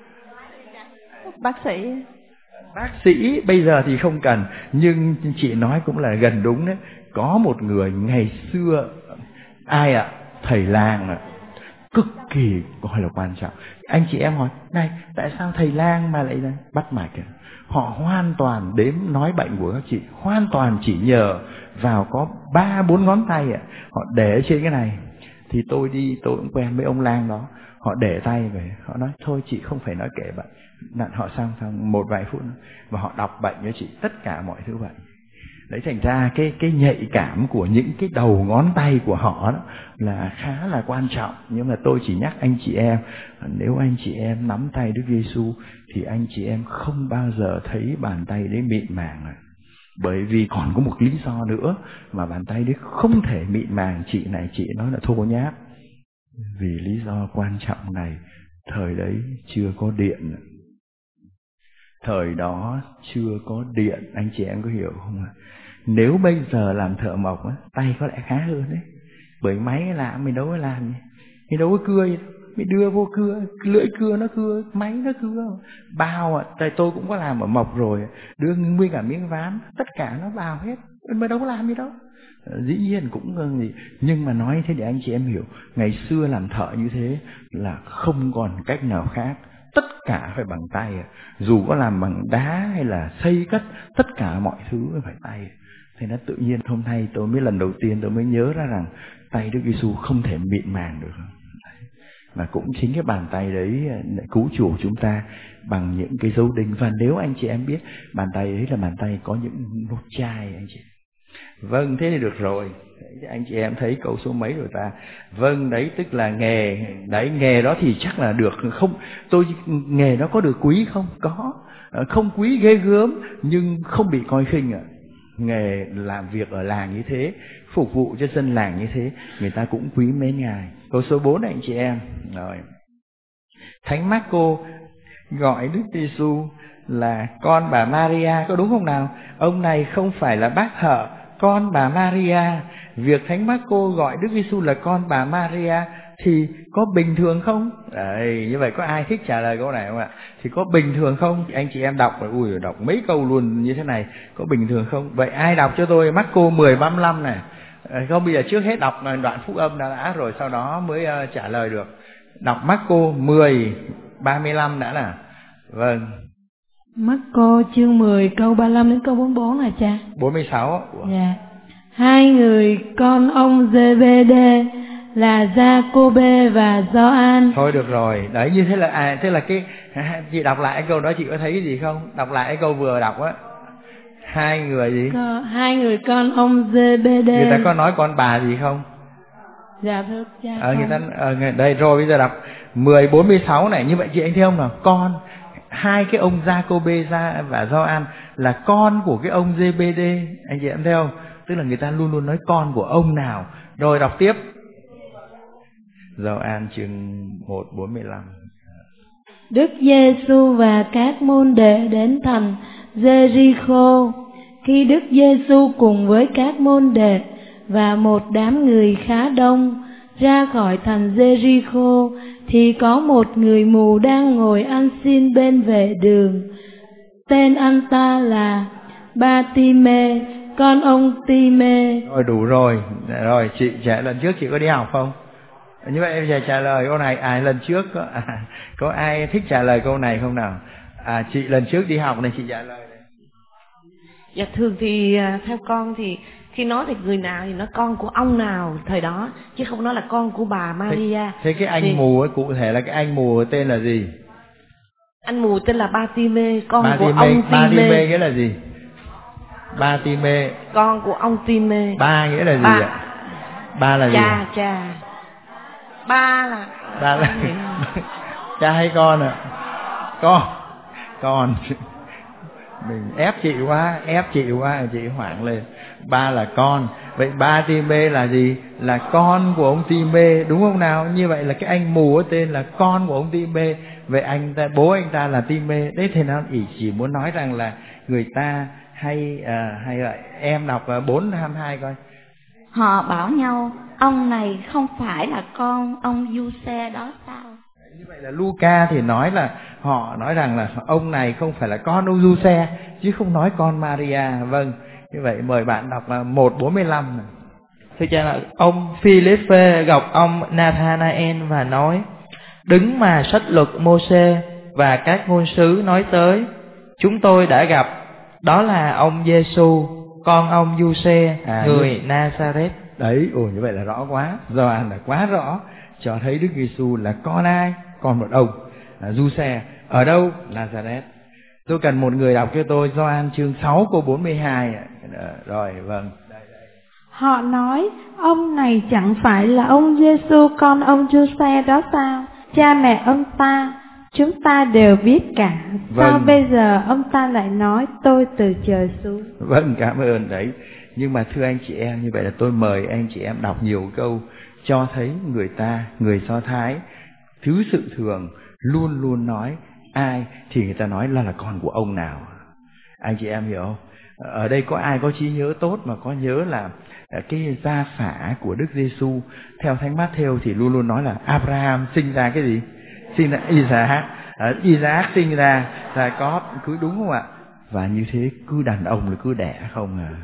Bác sĩ. Bác sĩ bây giờ thì không cần, nhưng chị nói cũng là gần đúng đấy. Có một người ngày xưa, ai ạ? Thầy lang ạ, cực kỳ gọi là quan trọng. Anh chị em hỏi, này tại sao thầy lang mà lại bắt mạch? Họ hoàn toàn đếm nói bệnh của các chị, hoàn toàn chỉ nhờ vào có 3-4 ngón tay ạ. Họ để trên cái này. Thì tôi cũng quen với ông lang đó. Họ để tay về, họ nói thôi chị không phải nói kể bệnh. Họ xong một vài phút và họ đọc bệnh cho chị tất cả mọi thứ bệnh. Đấy, thành ra cái nhạy cảm của những cái đầu ngón tay của họ đó là khá là quan trọng. Nhưng mà tôi chỉ nhắc anh chị em, nếu anh chị em nắm tay Đức Giêsu thì anh chị em không bao giờ thấy bàn tay đấy mịn màng. Bởi vì còn có một lý do nữa mà bàn tay đấy không thể mịn màng. Chị này chị nói là thô nháp. Vì lý do quan trọng này, thời đấy chưa có điện. Thời đó chưa có điện, anh chị em có hiểu không ạ? Nếu bây giờ làm thợ mộc á, tay có lẽ khá hơn đấy. Bởi máy làm mình đâu có làm gì, mình đâu có cưa gì đâu. Mình đưa vô cưa, lưỡi cưa nó cưa, máy nó cưa. Bào ạ, tại tôi cũng có làm ở mộc rồi, đưa nguyên cả miếng ván, tất cả nó bào hết, mà đâu có làm gì đâu. Dĩ nhiên cũng gì, nhưng mà nói thế để anh chị em hiểu, ngày xưa làm thợ như thế là không còn cách nào khác, tất cả phải bằng tay. Dù có làm bằng đá hay là xây cất, tất cả mọi thứ phải tay. Thế nên tự nhiên hôm nay tôi mới lần đầu tiên tôi mới nhớ ra rằng tay Đức Giêsu không thể mịn màng được. Mà cũng chính cái bàn tay đấy cứu chuộc chúng ta bằng những cái dấu đinh. Và nếu anh chị em biết bàn tay ấy là bàn tay có những nốt chai anh chị. Vâng, thế thì được rồi. Anh chị em thấy câu số mấy rồi ta? Vâng, đấy tức là nghề. Đấy, nghề đó thì chắc là được không? Nghề đó có được quý không? Có. Không quý ghê gớm nhưng không bị coi khinh ạ. Nghề làm việc ở làng như thế, phục vụ cho dân làng như thế, người ta cũng quý mến Ngài. Câu số 4 anh chị em. Rồi. Thánh Marco gọi Đức Giêsu là con bà Maria, có đúng không nào? Ông này không phải là bác thợ, con bà Maria. Việc Thánh Marco gọi Đức Giêsu là con bà Maria thì có bình thường không? Đấy, như vậy có ai thích trả lời câu này không ạ? Thì có bình thường không? Anh chị em đọc, đọc mấy câu luôn như thế này, có bình thường không? Vậy ai đọc cho tôi Marco 10:35 này? Không, bây giờ trước hết đọc đoạn phúc âm đã rồi sau đó mới trả lời được. Đọc Marco 10:35 đã nào. Vâng. Marco chương 10 câu 35 đến câu 44 là cha. 46. Dạ. Hai người con ông Zebede là Giacôbê và Gioan. Thôi được rồi, đấy như thế là thế là cái chị đọc lại câu đó chị có thấy cái gì không? Đọc lại cái câu vừa đọc á. Hai người gì? Hai người con ông Zebede. Người ta có nói con bà gì không? Dạ thưa cha. Người ta đây rồi bây giờ đọc 10:46 này, như vậy chị anh thấy không nào? Con hai cái ông Giacôbê và Gioan là con của cái ông Zebede, anh chị em thấy không? Tức là người ta luôn luôn nói con của ông nào. Rồi đọc tiếp. Gioan chương 1:45. Đức Giêsu và các môn đệ đến thành Jericho. Khi Đức Giêsu cùng với các môn đệ và một đám người khá đông ra khỏi thành Jericho thì có một người mù đang ngồi ăn xin bên vệ đường. Tên anh ta là Ba-ti-mê, con ông Ti-mê. Rồi đủ rồi. Rồi chị lần trước chị có đi học không? Như vậy em trả lời câu này. Lần trước có ai thích trả lời câu này không nào? Chị lần trước đi học này chị trả lời này. Dạ thường thì theo con thì khi nói thì người nào thì nói con của ông nào thời đó, chứ không nói là con của bà Maria. Thế cái anh thì mù ấy, cụ thể là cái anh mù tên là gì? Anh mù tên là Ba-ti-mê, con của ông Ti-mê. Ba-ti-mê nghĩa là gì? Ba-ti-mê, con của ông Ti-mê. Ba nghĩa là gì ạ? Ba là gì? Cha. Ba là cha hay con ạ? Con. Mình ép chị quá, chị hoảng lên. Ba là con, vậy ba Timê là gì? Là con của ông Timê, đúng không nào? Như vậy là cái anh mù ấy tên là con của ông Timê. Vậy bố anh ta là Timê. Đấy, thế nó chỉ muốn nói rằng là người ta hay vậy. Em đọc 4:22 coi. Họ bảo nhau, ông này không phải là con ông Giuse đó sao? Như vậy là Luca thì họ nói rằng là ông này không phải là con ông Giuse, chứ không nói con Maria. Vâng, như vậy mời bạn đọc 1:45. Thưa cha là ông Philippe gặp ông Nathanael và nói: Đứng mà sách luật Mô-sê và các ngôn sứ nói tới, chúng tôi đã gặp, đó là ông Giê-xu, con ông Giuse, người Nazareth. Đấy, như vậy là rõ quá. Gioan là quá rõ, cho thấy Đức Giê-xu là con ai? Con một ông, Giuse. Ở đâu? Nazareth. Tôi cần một người đọc cho tôi Gioan chương 6 câu 42. Rồi, vâng. Họ nói, ông này chẳng phải là ông Giê-xu con ông Giuse đó sao? Cha mẹ ông ta, chúng ta đều biết cả. Sao bây giờ ông ta lại nói tôi từ trời xuống? Vâng, cảm ơn đấy. Nhưng mà thưa anh chị em, như vậy là tôi mời anh chị em đọc nhiều câu cho thấy người Do Thái thứ sự thường luôn luôn nói ai thì người ta nói là con của ông nào. Anh chị em hiểu không? Ở đây có ai có trí nhớ tốt mà có nhớ là cái gia phả của Đức Giê-xu theo Thánh Mát-thêu thì luôn luôn nói là Abraham sinh ra cái gì? Sinh ra Isaac. Isaac sinh ra có cứ, đúng không ạ? Và như thế cứ đàn ông là cứ đẻ không à?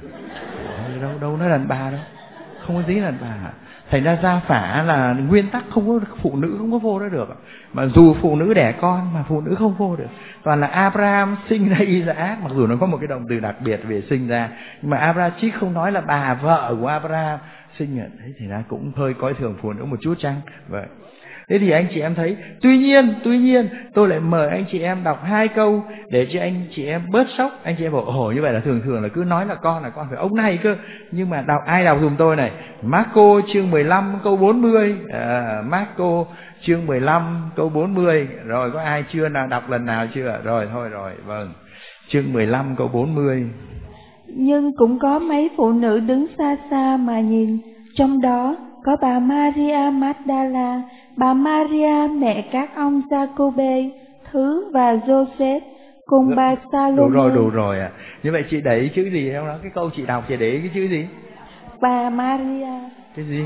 Đâu nói đàn bà đâu, không có tí đàn bà. Thành ra gia phả là nguyên tắc, không có phụ nữ không có vô đó được. Mà dù phụ nữ đẻ con mà phụ nữ không vô được. Toàn là Abraham sinh ra Isaac, mặc dù nó có một cái động từ đặc biệt về sinh ra, nhưng mà Abraham chứ không nói là bà vợ của Abraham sinh nhận. Thế thì ra cũng hơi coi thường phụ nữ một chút chăng? Vậy. Thế thì anh chị em thấy, tuy nhiên tôi lại mời anh chị em đọc 2 câu để cho anh chị em bớt sốc. Anh chị em bảo như vậy là thường là cứ nói là con phải ông này cơ. Nhưng mà ai đọc dùm tôi này, Marco chương 15 câu 40. Marco chương 15 câu 40. Rồi có ai chưa nào đọc lần nào chưa? Rồi thôi rồi, vâng. Chương 15 câu 40. Nhưng cũng có mấy phụ nữ đứng xa xa mà nhìn, trong đó có bà Maria Magdala, bà Maria mẹ các ông Giacôbê, Thứ và Joseph, cùng bà Salome. Đủ rồi ạ. Như vậy chị đẩy chữ gì trong đó? Cái câu chị đọc chị để cái chữ gì? Bà Maria. Cái gì?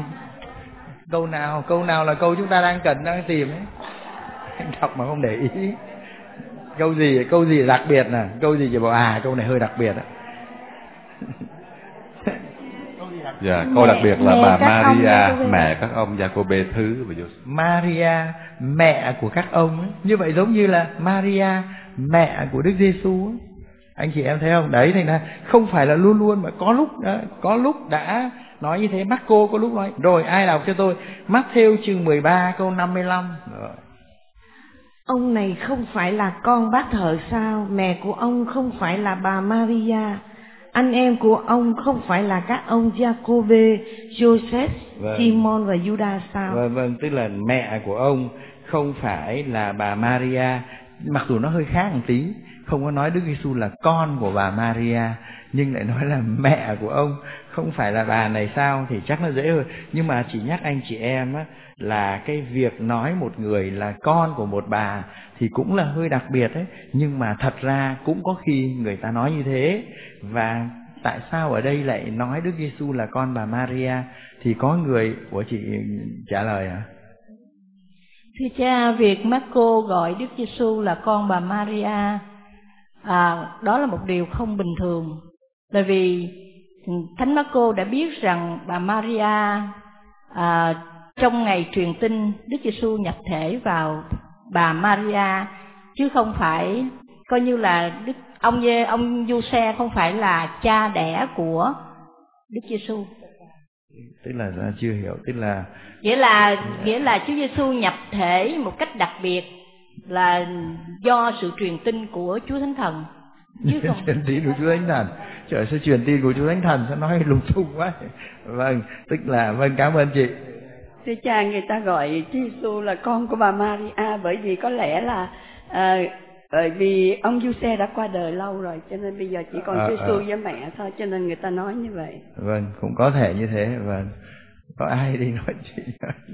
Câu nào là câu chúng ta đang tìm ấy. Anh đọc mà không để ý. Câu gì đặc biệt nè? Câu gì chị bảo câu này hơi đặc biệt á. Dạ, câu đặc biệt là bà Maria, mẹ các ông Giacôbê, Thứ và Joseph. Maria, mẹ của các ông ấy. Như vậy giống như là Maria, mẹ của Đức Giê-xu ấy. Anh chị em thấy không? Đấy, thành ra không phải là luôn luôn mà có lúc đã nói như thế. Marco có lúc nói. Rồi ai đọc cho tôi Mát-thêu chương 13 câu 55. Rồi. Ông này không phải là con bác thợ sao? Mẹ của ông không phải là bà Maria? Anh em của ông không phải là các ông Giacôbê, Joseph, Simon và Judas sao? Vâng, tức là mẹ của ông không phải là bà Maria. Mặc dù nó hơi khác một tí, không có nói Đức Giê-xu là con của bà Maria, nhưng lại nói là mẹ của ông không phải là bà này sao, thì chắc nó dễ hơn. Nhưng mà chỉ nhắc anh chị em á, là cái việc nói một người là con của một bà thì cũng là hơi đặc biệt ấy. Nhưng mà thật ra cũng có khi người ta nói như thế. Và tại sao ở đây lại nói Đức Giê-xu là con bà Maria? Thì có người của chị trả lời hả? Thưa cha, việc Marco gọi Đức Giê-xu là con bà Maria, đó là một điều không bình thường. Bởi vì Thánh Marco đã biết rằng bà Maria trong ngày truyền tin Đức Giê-xu nhập thể vào bà Maria, chứ không phải coi như là ông Giuse không phải là cha đẻ của Đức Giê-xu. Tức là chưa hiểu, tức là nghĩa là Chúa Giê-xu nhập thể một cách đặc biệt là do sự truyền tin của Chúa Thánh Thần, chứ không truyền tin của Chúa Thánh Thần. Trời, sao truyền tin của Chúa Thánh Thần sao nói lung tung quá. Vâng, tức là cảm ơn chị. Thưa cha, người ta gọi Chúa Giê-xu là con của bà Maria bởi vì có lẽ là Bởi vì ông Giuse đã qua đời lâu rồi, cho nên bây giờ chỉ còn Chúa Giêsu với mẹ thôi, cho nên người ta nói như vậy. Vâng, cũng có thể như thế. Và có ai đi nói chuyện?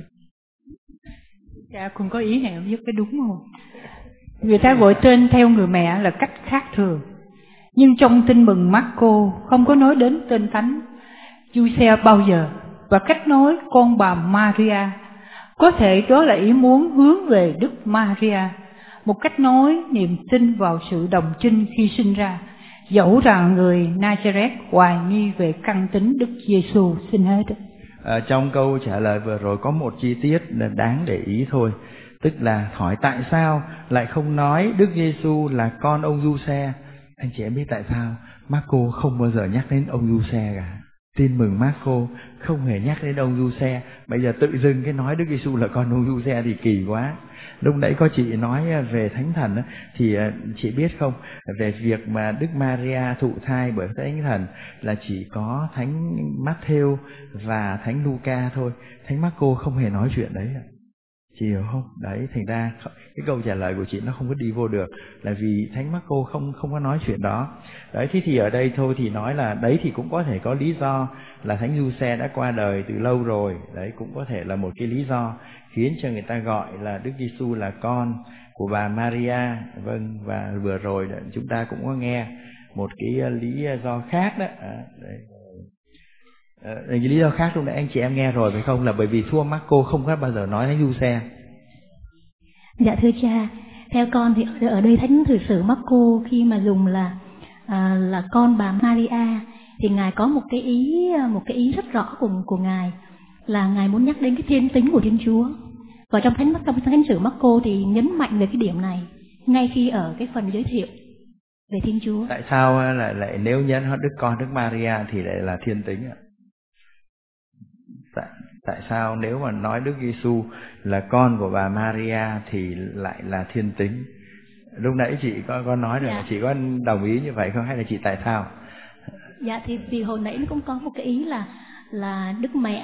Dạ, cũng có ý này viết cái đúng không? Người ta gọi tên theo người mẹ là cách khác thường, nhưng trong Tin Mừng Marco không có nói đến tên Thánh Giuse bao giờ, và cách nói con bà Maria có thể đó là ý muốn hướng về Đức Maria, một cách nói niềm tin vào sự đồng trinh khi sinh ra, dẫu rằng người Nazareth hoài nghi về căn tính Đức Giêsu. Xin hết. Trong câu trả lời vừa rồi có một chi tiết đáng để ý thôi, tức là hỏi tại sao lại không nói Đức Giêsu là con ông Giuse. Anh chị em biết tại sao Marco không bao giờ nhắc đến ông Giuse cả. Tin Mừng Marco không hề nhắc đến ông Giuse. Bây giờ tự dưng cái nói Đức Giêsu là con ông Giuse thì kỳ quá. Lúc nãy có chị nói về Thánh Thần thì chị biết không, về việc mà Đức Maria thụ thai bởi Thánh Thần là chỉ có Thánh Matthew và Thánh Luca thôi. Thánh Marco không hề nói chuyện đấy. Chị hiểu không? Đấy, thành ra cái câu trả lời của chị nó không có đi vô được, là vì Thánh Marco không có nói chuyện đó. Đấy, thế thì ở đây thôi thì nói là đấy thì cũng có thể có lý do là Thánh Giuse đã qua đời từ lâu rồi. Đấy cũng có thể là một cái lý do khiến cho người ta gọi là Đức Giêsu là con của bà Maria. Vâng, và vừa rồi chúng ta cũng có nghe một cái lý do khác đó. Cái lý do khác lúc nãy anh chị em nghe rồi phải không, là bởi vì thua Marco không có bao giờ nói Thánh Giuse. Dạ thưa cha, theo con thì ở đây Thánh Sử Sử Marco khi mà dùng là con bà Maria thì ngài có một cái ý rất rõ của ngài, là ngài muốn nhắc đến cái thiên tính của Thiên Chúa. Và trong Thánh Sử Marco thì nhấn mạnh về cái điểm này ngay khi ở cái phần giới thiệu về Thiên Chúa. Tại sao lại nếu nhấn Đức con Đức Maria thì lại là thiên tính ạ? Tại sao nếu mà nói Đức Giêsu là con của bà Maria thì lại là thiên tính? Lúc nãy chị có nói rồi, chị có đồng ý như vậy không, hay là chị tại sao? Dạ thì vì hồi nãy nó cũng có một cái ý là Đức Mẹ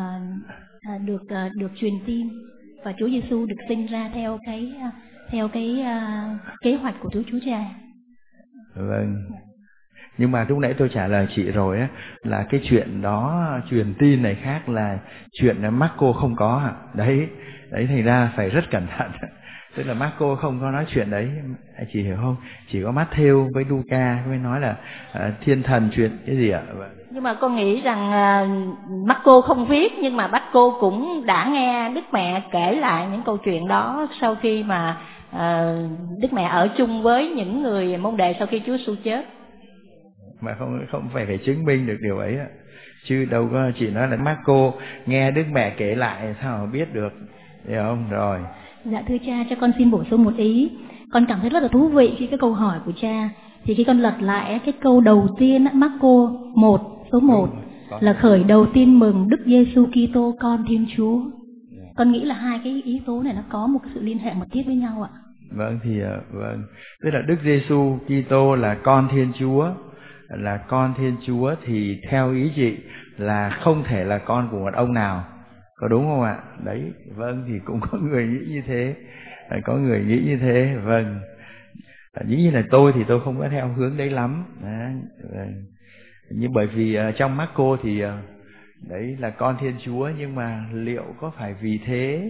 được truyền tin và Chúa Giêsu được sinh ra theo cái kế hoạch của Chúa Cha. Vâng. Nhưng mà lúc nãy tôi trả lời chị rồi á, là cái chuyện đó truyền tin này khác là chuyện Marco không có. Đấy, thành ra phải rất cẩn thận. Tức là Marco không có nói chuyện đấy, anh chị hiểu không? Chỉ có Matthew với Luca mới nói là thiên thần chuyện cái gì ạ? Nhưng mà con nghĩ rằng Marco không viết, nhưng mà Marco cũng đã nghe Đức Mẹ kể lại những câu chuyện đó sau khi mà Đức Mẹ ở chung với những người môn đệ sau khi Chúa Giêsu chết. Mà không phải chứng minh được điều ấy ạ. Chứ đâu có chỉ nói là Marco nghe Đức Mẹ kể lại sao mà biết được, hiểu không? Rồi. Dạ thưa cha, cho con xin bổ sung một ý. Con cảm thấy rất là thú vị khi cái câu hỏi của cha. Thì khi con lật lại cái câu đầu tiên Marco 1 số 1 là khởi đầu tin mừng Đức Giêsu Kitô con Thiên Chúa. Con nghĩ là hai cái yếu tố này nó có một sự liên hệ mật thiết với nhau ạ. Vâng thì vâng, tức là Đức Giêsu Kitô là con Thiên Chúa, là con Thiên Chúa thì theo ý chị là không thể là con của một ông nào, có đúng không ạ? Đấy, vâng, thì cũng có người nghĩ như thế, có người nghĩ như thế, vâng. Dĩ nhiên là tôi thì tôi không có theo hướng đấy lắm. Đấy, vâng. Nhưng bởi vì trong Marco thì đấy là con Thiên Chúa, nhưng mà liệu có phải vì thế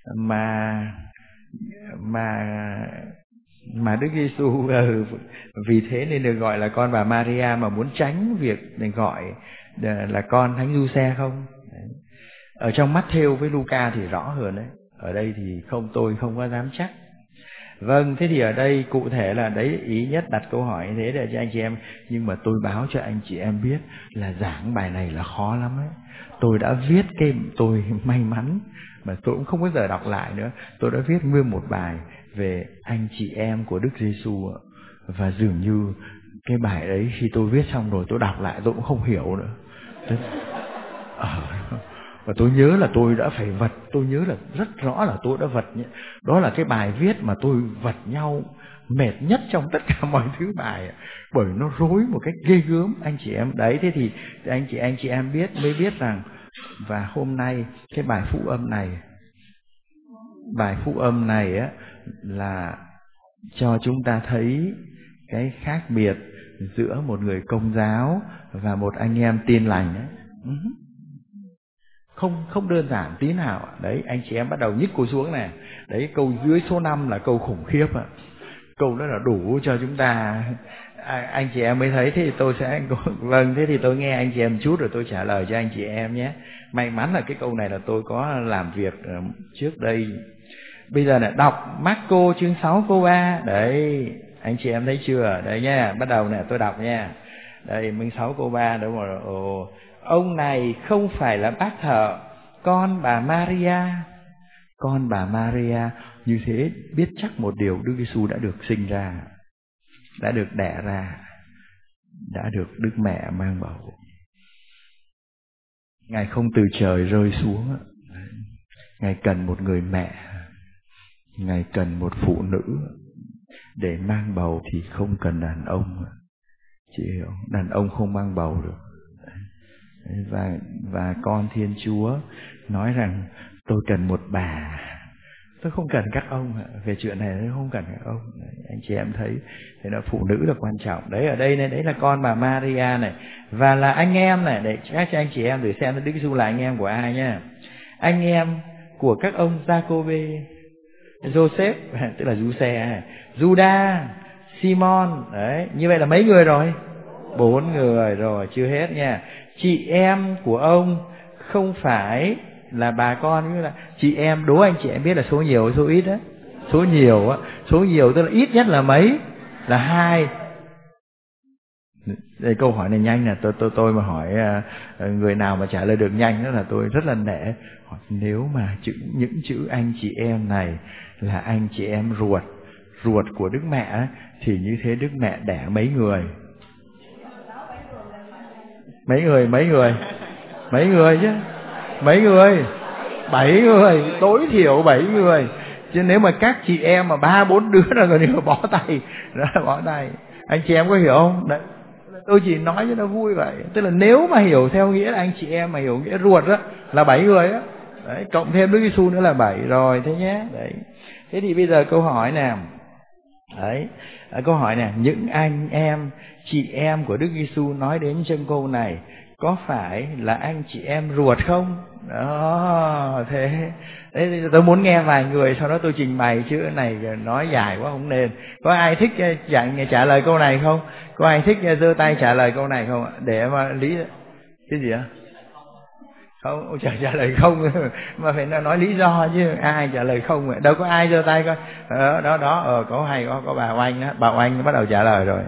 mà Đức Giêsu vì thế nên được gọi là con bà Maria mà muốn tránh việc gọi là con Thánh Giuse không? Đấy. Ở trong Matthew với Luca thì rõ hơn đấy. Ở đây thì tôi không có dám chắc. Vâng, thế thì ở đây cụ thể là đấy, ý nhất đặt câu hỏi như thế để cho anh chị em. Nhưng mà tôi báo cho anh chị em biết là giảng bài này là khó lắm ấy. Tôi đã viết tôi may mắn mà tôi cũng không bao giờ đọc lại nữa. Tôi đã viết nguyên một bài về anh chị em của Đức Giêsu, và dường như cái bài đấy khi tôi viết xong rồi tôi đọc lại tôi cũng không hiểu nữa. Và tôi nhớ là tôi đã phải vật, tôi nhớ là rất rõ là tôi đã vật. Đó là cái bài viết mà tôi vật nhau mệt nhất trong tất cả mọi thứ bài, bởi nó rối một cách ghê gớm anh chị em. Đấy, thế thì anh chị em mới biết rằng, và hôm nay cái bài phụ âm này á là cho chúng ta thấy cái khác biệt giữa một người Công giáo và một anh em Tin Lành ấy. Không đơn giản tí nào. Đấy, anh chị em bắt đầu nhích cô xuống này. Đấy, câu dưới số 5 là câu khủng khiếp ạ. Câu đó là đủ cho chúng ta. Anh chị em mới thấy. Thế thì tôi sẽ vâng, thế thì tôi nghe anh chị em chút rồi tôi trả lời cho anh chị em nhé. May mắn là cái câu này là tôi có làm việc trước đây. Bây giờ là đọc Marco chương 6 câu 3. Đấy, anh chị em thấy chưa? Đấy nha, bắt đầu nè, tôi đọc nha. Đây, 6 câu 3 đúng rồi. Ông này không phải là bác thợ, con bà Maria. Con bà Maria, như thế biết chắc một điều, Đức Giêsu đã được sinh ra, đã được đẻ ra, đã được Đức Mẹ mang bầu. Ngài không từ trời rơi xuống. Ngài cần một người mẹ, Ngài cần một phụ nữ. Để mang bầu thì không cần đàn ông. Chị hiểu, đàn ông không mang bầu được. Và con Thiên Chúa nói rằng tôi cần một bà, tôi không cần các ông. Về chuyện này tôi không cần các ông. Anh chị em thấy, thế là phụ nữ là quan trọng. Đấy, ở đây này, đấy là con bà Maria này, và là anh em này. Để các anh chị em thử xem Đức Giêsu là anh em của ai nhá. Anh em của các ông Giacôbê, Joseph, tức là Giuse, Juda, Simon. Đấy, như vậy là mấy người rồi? 4 người rồi, chưa hết nha. Chị em của ông không phải là bà con, như là chị em. Đố anh chị em biết là số nhiều hay số ít á? Số nhiều á. Số nhiều tức là ít nhất là mấy? Là 2. Đây, câu hỏi này nhanh nè. Tôi mà hỏi người nào mà trả lời được nhanh đó là tôi rất là nể. Nếu mà những chữ anh chị em này là anh chị em ruột của Đức Mẹ, thì như thế Đức Mẹ đẻ mấy người? Mấy người chứ? Mấy người? 7 người, tối thiểu 7 người. Chứ nếu mà các chị em mà 3-4 đứa là gần như bỏ tay. Đó là bỏ tay. Anh chị em có hiểu không? Đấy, tôi chỉ nói cho nó vui vậy. Tức là nếu mà hiểu theo nghĩa là anh chị em mà hiểu nghĩa ruột đó là 7 người đó. Đấy, cộng thêm Đức Giêsu nữa là 7 rồi, thế nhé. Đấy. Thế thì bây giờ câu hỏi nào. Đấy, câu hỏi này, những anh em, chị em của Đức Giêsu nói đến trong câu này có phải là anh chị em ruột không? Đó, thế đấy, tôi muốn nghe vài người sau đó tôi trình bày, chứ này nói dài quá không nên. Có ai thích trả lời câu này không? Có ai thích giơ tay trả lời câu này không? Để mà lý cái gì ạ? Không, trả lời không mà phải nói lý do chứ. Ai trả lời không vậy? Đâu có ai giơ tay coi. Đó có hay có bà Oanh đó, bà Oanh bắt đầu trả lời rồi.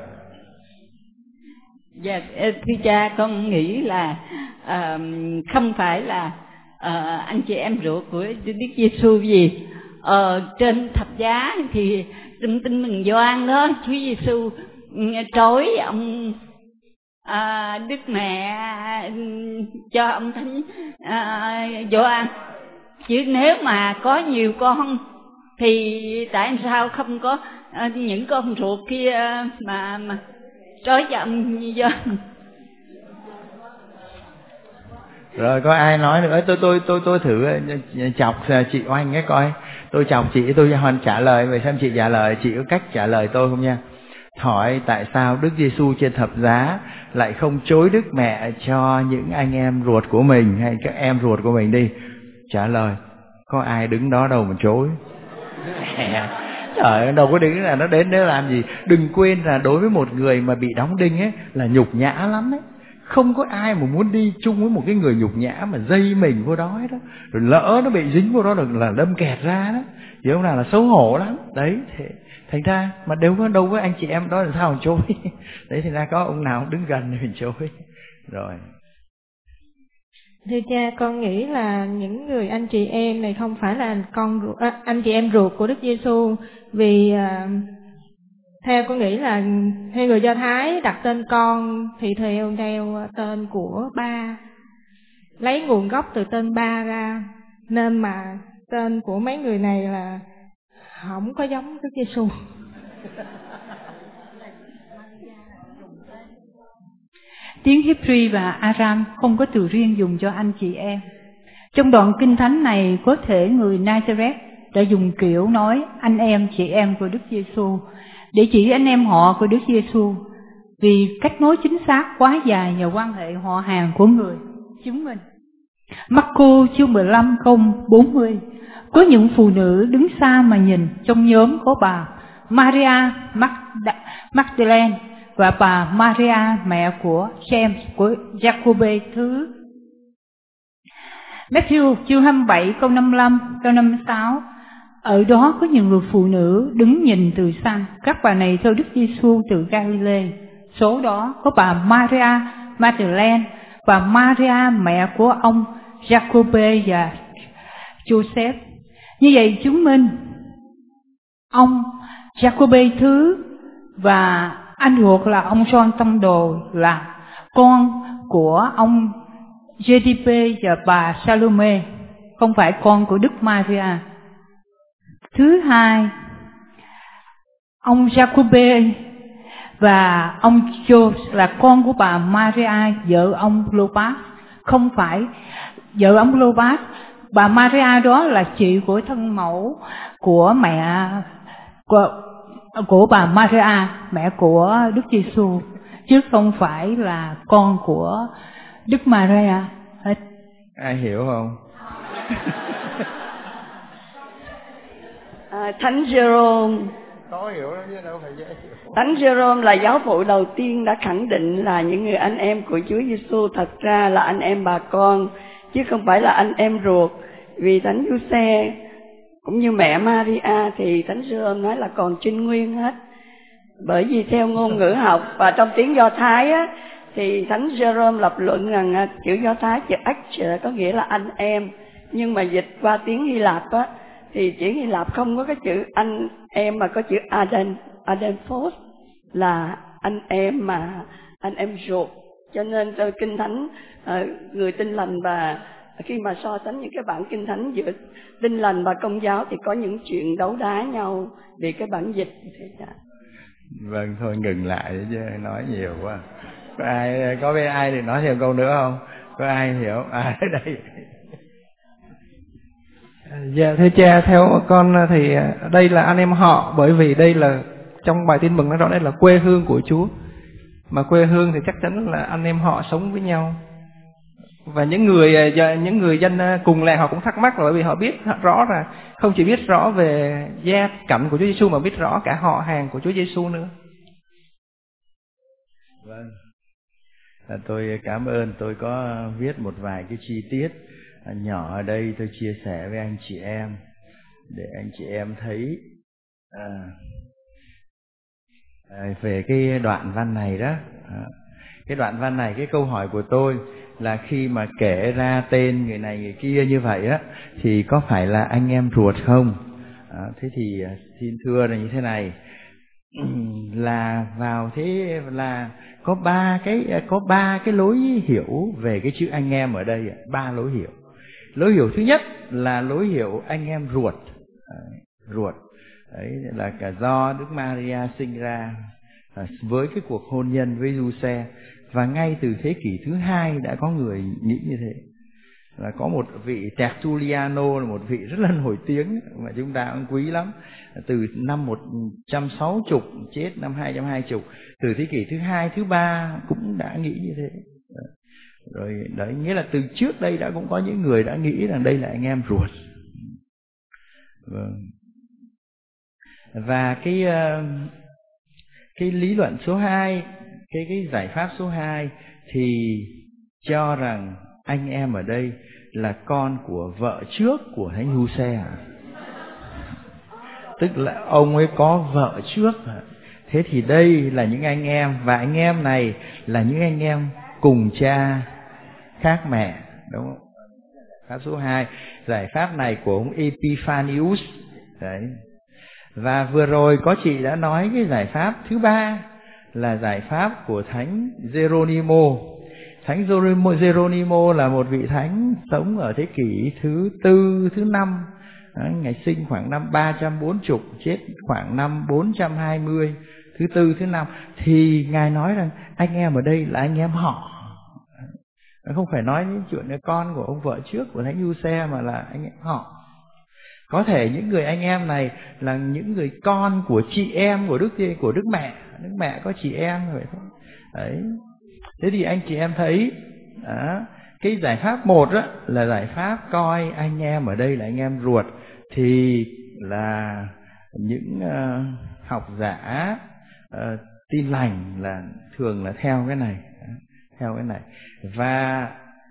Dạ, thưa cha, con nghĩ là không phải là anh chị em ruột của Đức Giêsu gì. Trên thập giá thì trong Tin Mừng Gioan đó, Chúa Giêsu trói ông Đức Mẹ cho ông Thánh Gioan. Chứ nếu mà có nhiều con thì tại sao không có những con ruột kia mà trói cho ông Gioan? Rồi có ai nói nữa? Tôi thử chọc chị Oanh cái coi. Tôi chọc chị, tôi trả lời về xem chị trả lời. Chị có cách trả lời tôi không nha? Hỏi tại sao Đức Giêsu trên thập giá lại không trối Đức Mẹ cho những anh em ruột của mình hay các em ruột của mình đi. Trả lời, có ai đứng đó đâu mà chối. Trời ơi, đâu có đứng là nó đến để làm gì. Đừng quên là đối với một người mà bị đóng đinh ấy là nhục nhã lắm ấy. Không có ai mà muốn đi chung với một cái người nhục nhã mà dây mình vô đó đó. Rồi lỡ nó bị dính vô đó là đâm kẹt ra đó. Thì ông nào là xấu hổ lắm. Đấy, thành ra mà đâu có anh chị em đó là sao mà chối. Đấy, thành ra có ông nào đứng gần thì mình chối. Rồi. Thưa cha, con nghĩ là những người anh chị em này không phải là anh chị em ruột của Đức Giêsu, vì theo con nghĩ là theo người Do Thái đặt tên con thì theo tên của ba, lấy nguồn gốc từ tên ba ra, nên mà tên của mấy người này là không có giống Đức Giêsu. Tiếng Hebrew và Aram không có từ riêng dùng cho anh chị em. Trong đoạn kinh thánh này có thể người Nazareth đã dùng kiểu nói anh em chị em của Đức Giêsu để chỉ anh em họ của Đức Giêsu, vì cách nói chính xác quá dài và quan hệ họ hàng của người chứng minh. Marco chương 15 câu 40. Có những phụ nữ đứng xa mà nhìn, trong nhóm có bà Maria Magdalene và bà Maria mẹ của James của Jacobe thứ. Matthew chương 27 câu 55 câu 56. Ở đó có nhiều người phụ nữ đứng nhìn từ xa. Các bà này theo Đức Giêsu từ Galilee. Số đó có bà Maria Magdalene và Maria mẹ của ông Jacobe và Joseph. Như vậy chứng minh ông Jacobe thứ và anh ruột là ông John Tông Đồ là con của ông JDP và bà Salome, không phải con của Đức Maria. Thứ hai, ông Jacobe và ông Joseph là con của bà Maria, vợ ông Clopas, không phải vợ ông Clopas. Bà Maria đó là chị của thân mẫu của mẹ của bà Maria, mẹ của Đức Giêsu, chứ không phải là con của Đức Maria hết. Ai hiểu không? Thánh Jerome, Có hiểu lắm chứ đâu phải dễ hiểu. Thánh Jerome là giáo phụ đầu tiên đã khẳng định là những người anh em của Chúa Giêsu thật ra là anh em bà con, chứ không phải là anh em ruột. Vì Thánh Giuse cũng như mẹ Maria thì Thánh Jerome nói là còn trinh nguyên hết. Bởi vì theo ngôn ngữ học và trong tiếng Do Thái á, thì Thánh Jerome lập luận rằng chữ Do Thái chữ ach có nghĩa là anh em, nhưng mà dịch qua tiếng Hy Lạp á, thì chữ Hy Lạp không có cái chữ anh em mà có chữ adenphos là anh em, mà anh em ruột. Cho nên từ Kinh Thánh người Tin Lành và khi mà so sánh những cái bản Kinh Thánh giữa Tin Lành và Công giáo thì có những chuyện đấu đá nhau vì cái bản dịch như thế đó. Vâng, thôi ngừng lại chứ nói nhiều quá. Có biết ai thì nói thêm câu nữa không? Có ai hiểu? Ở đây. Dạ thưa cha, theo con thì đây là anh em họ, bởi vì đây là trong bài tin mừng nó rõ đây là quê hương của Chúa. Mà quê hương thì chắc chắn là anh em họ sống với nhau. Và những người dân cùng làng họ cũng thắc mắc, bởi vì họ biết rõ là không chỉ biết rõ về gia cảnh của Chúa Giêsu mà biết rõ cả họ hàng của Chúa Giêsu nữa. Vâng. Tôi cảm ơn, tôi có viết một vài cái chi tiết nhỏ ở đây tôi chia sẻ với anh chị em để anh chị em thấy về cái đoạn văn này đó. Cái đoạn văn này, cái câu hỏi của tôi là khi mà kể ra tên người này người kia như vậy á, thì có phải là anh em ruột không? Thế thì xin thưa là như thế này, là vào thế là có ba cái lối hiểu về cái chữ anh em ở đây, ba lối hiểu. Lối hiểu thứ nhất là lối hiểu anh em ruột. Đấy là cả do Đức Maria sinh ra với cái cuộc hôn nhân với Giuse, và ngay từ thế kỷ thứ 2 đã có người nghĩ như thế. Là có một vị Tertulliano, là một vị rất là nổi tiếng mà chúng ta cũng quý lắm, từ năm 160 chết năm 220, từ thế kỷ thứ 2, thứ 3 cũng đã nghĩ như thế. Rồi đấy, nghĩa là từ trước đây đã cũng có những người đã nghĩ rằng đây là anh em ruột. Vâng. Và cái lý luận số 2, cái giải pháp số 2 thì cho rằng anh em ở đây là con của vợ trước của Thánh Giuse. Tức là ông ấy có vợ trước. Thế thì đây là những anh em, và anh em này là những anh em cùng cha khác mẹ, đúng không? Pháp số 2, giải pháp này của ông Epiphanius. Đấy. Và vừa rồi có chị đã nói cái giải pháp thứ 3 là giải pháp của Thánh Geronimo. Thánh Geronimo là một vị thánh sống ở thế kỷ thứ 4, thứ 5. Ngày sinh khoảng năm 340, chết khoảng năm 420, thứ 4, thứ 5. Thì Ngài nói rằng anh em ở đây là anh em họ. Không phải nói những chuyện con của ông vợ trước của Thánh Giuse, mà là anh em họ. Có thể những người anh em này là những người con của chị em của Đức Mẹ. Đức Mẹ có chị em vậy thôi. Đấy. Thế thì anh chị em thấy cái giải pháp một đó là giải pháp coi anh em ở đây là anh em ruột, thì là những học giả tin lành là thường là theo cái này. Và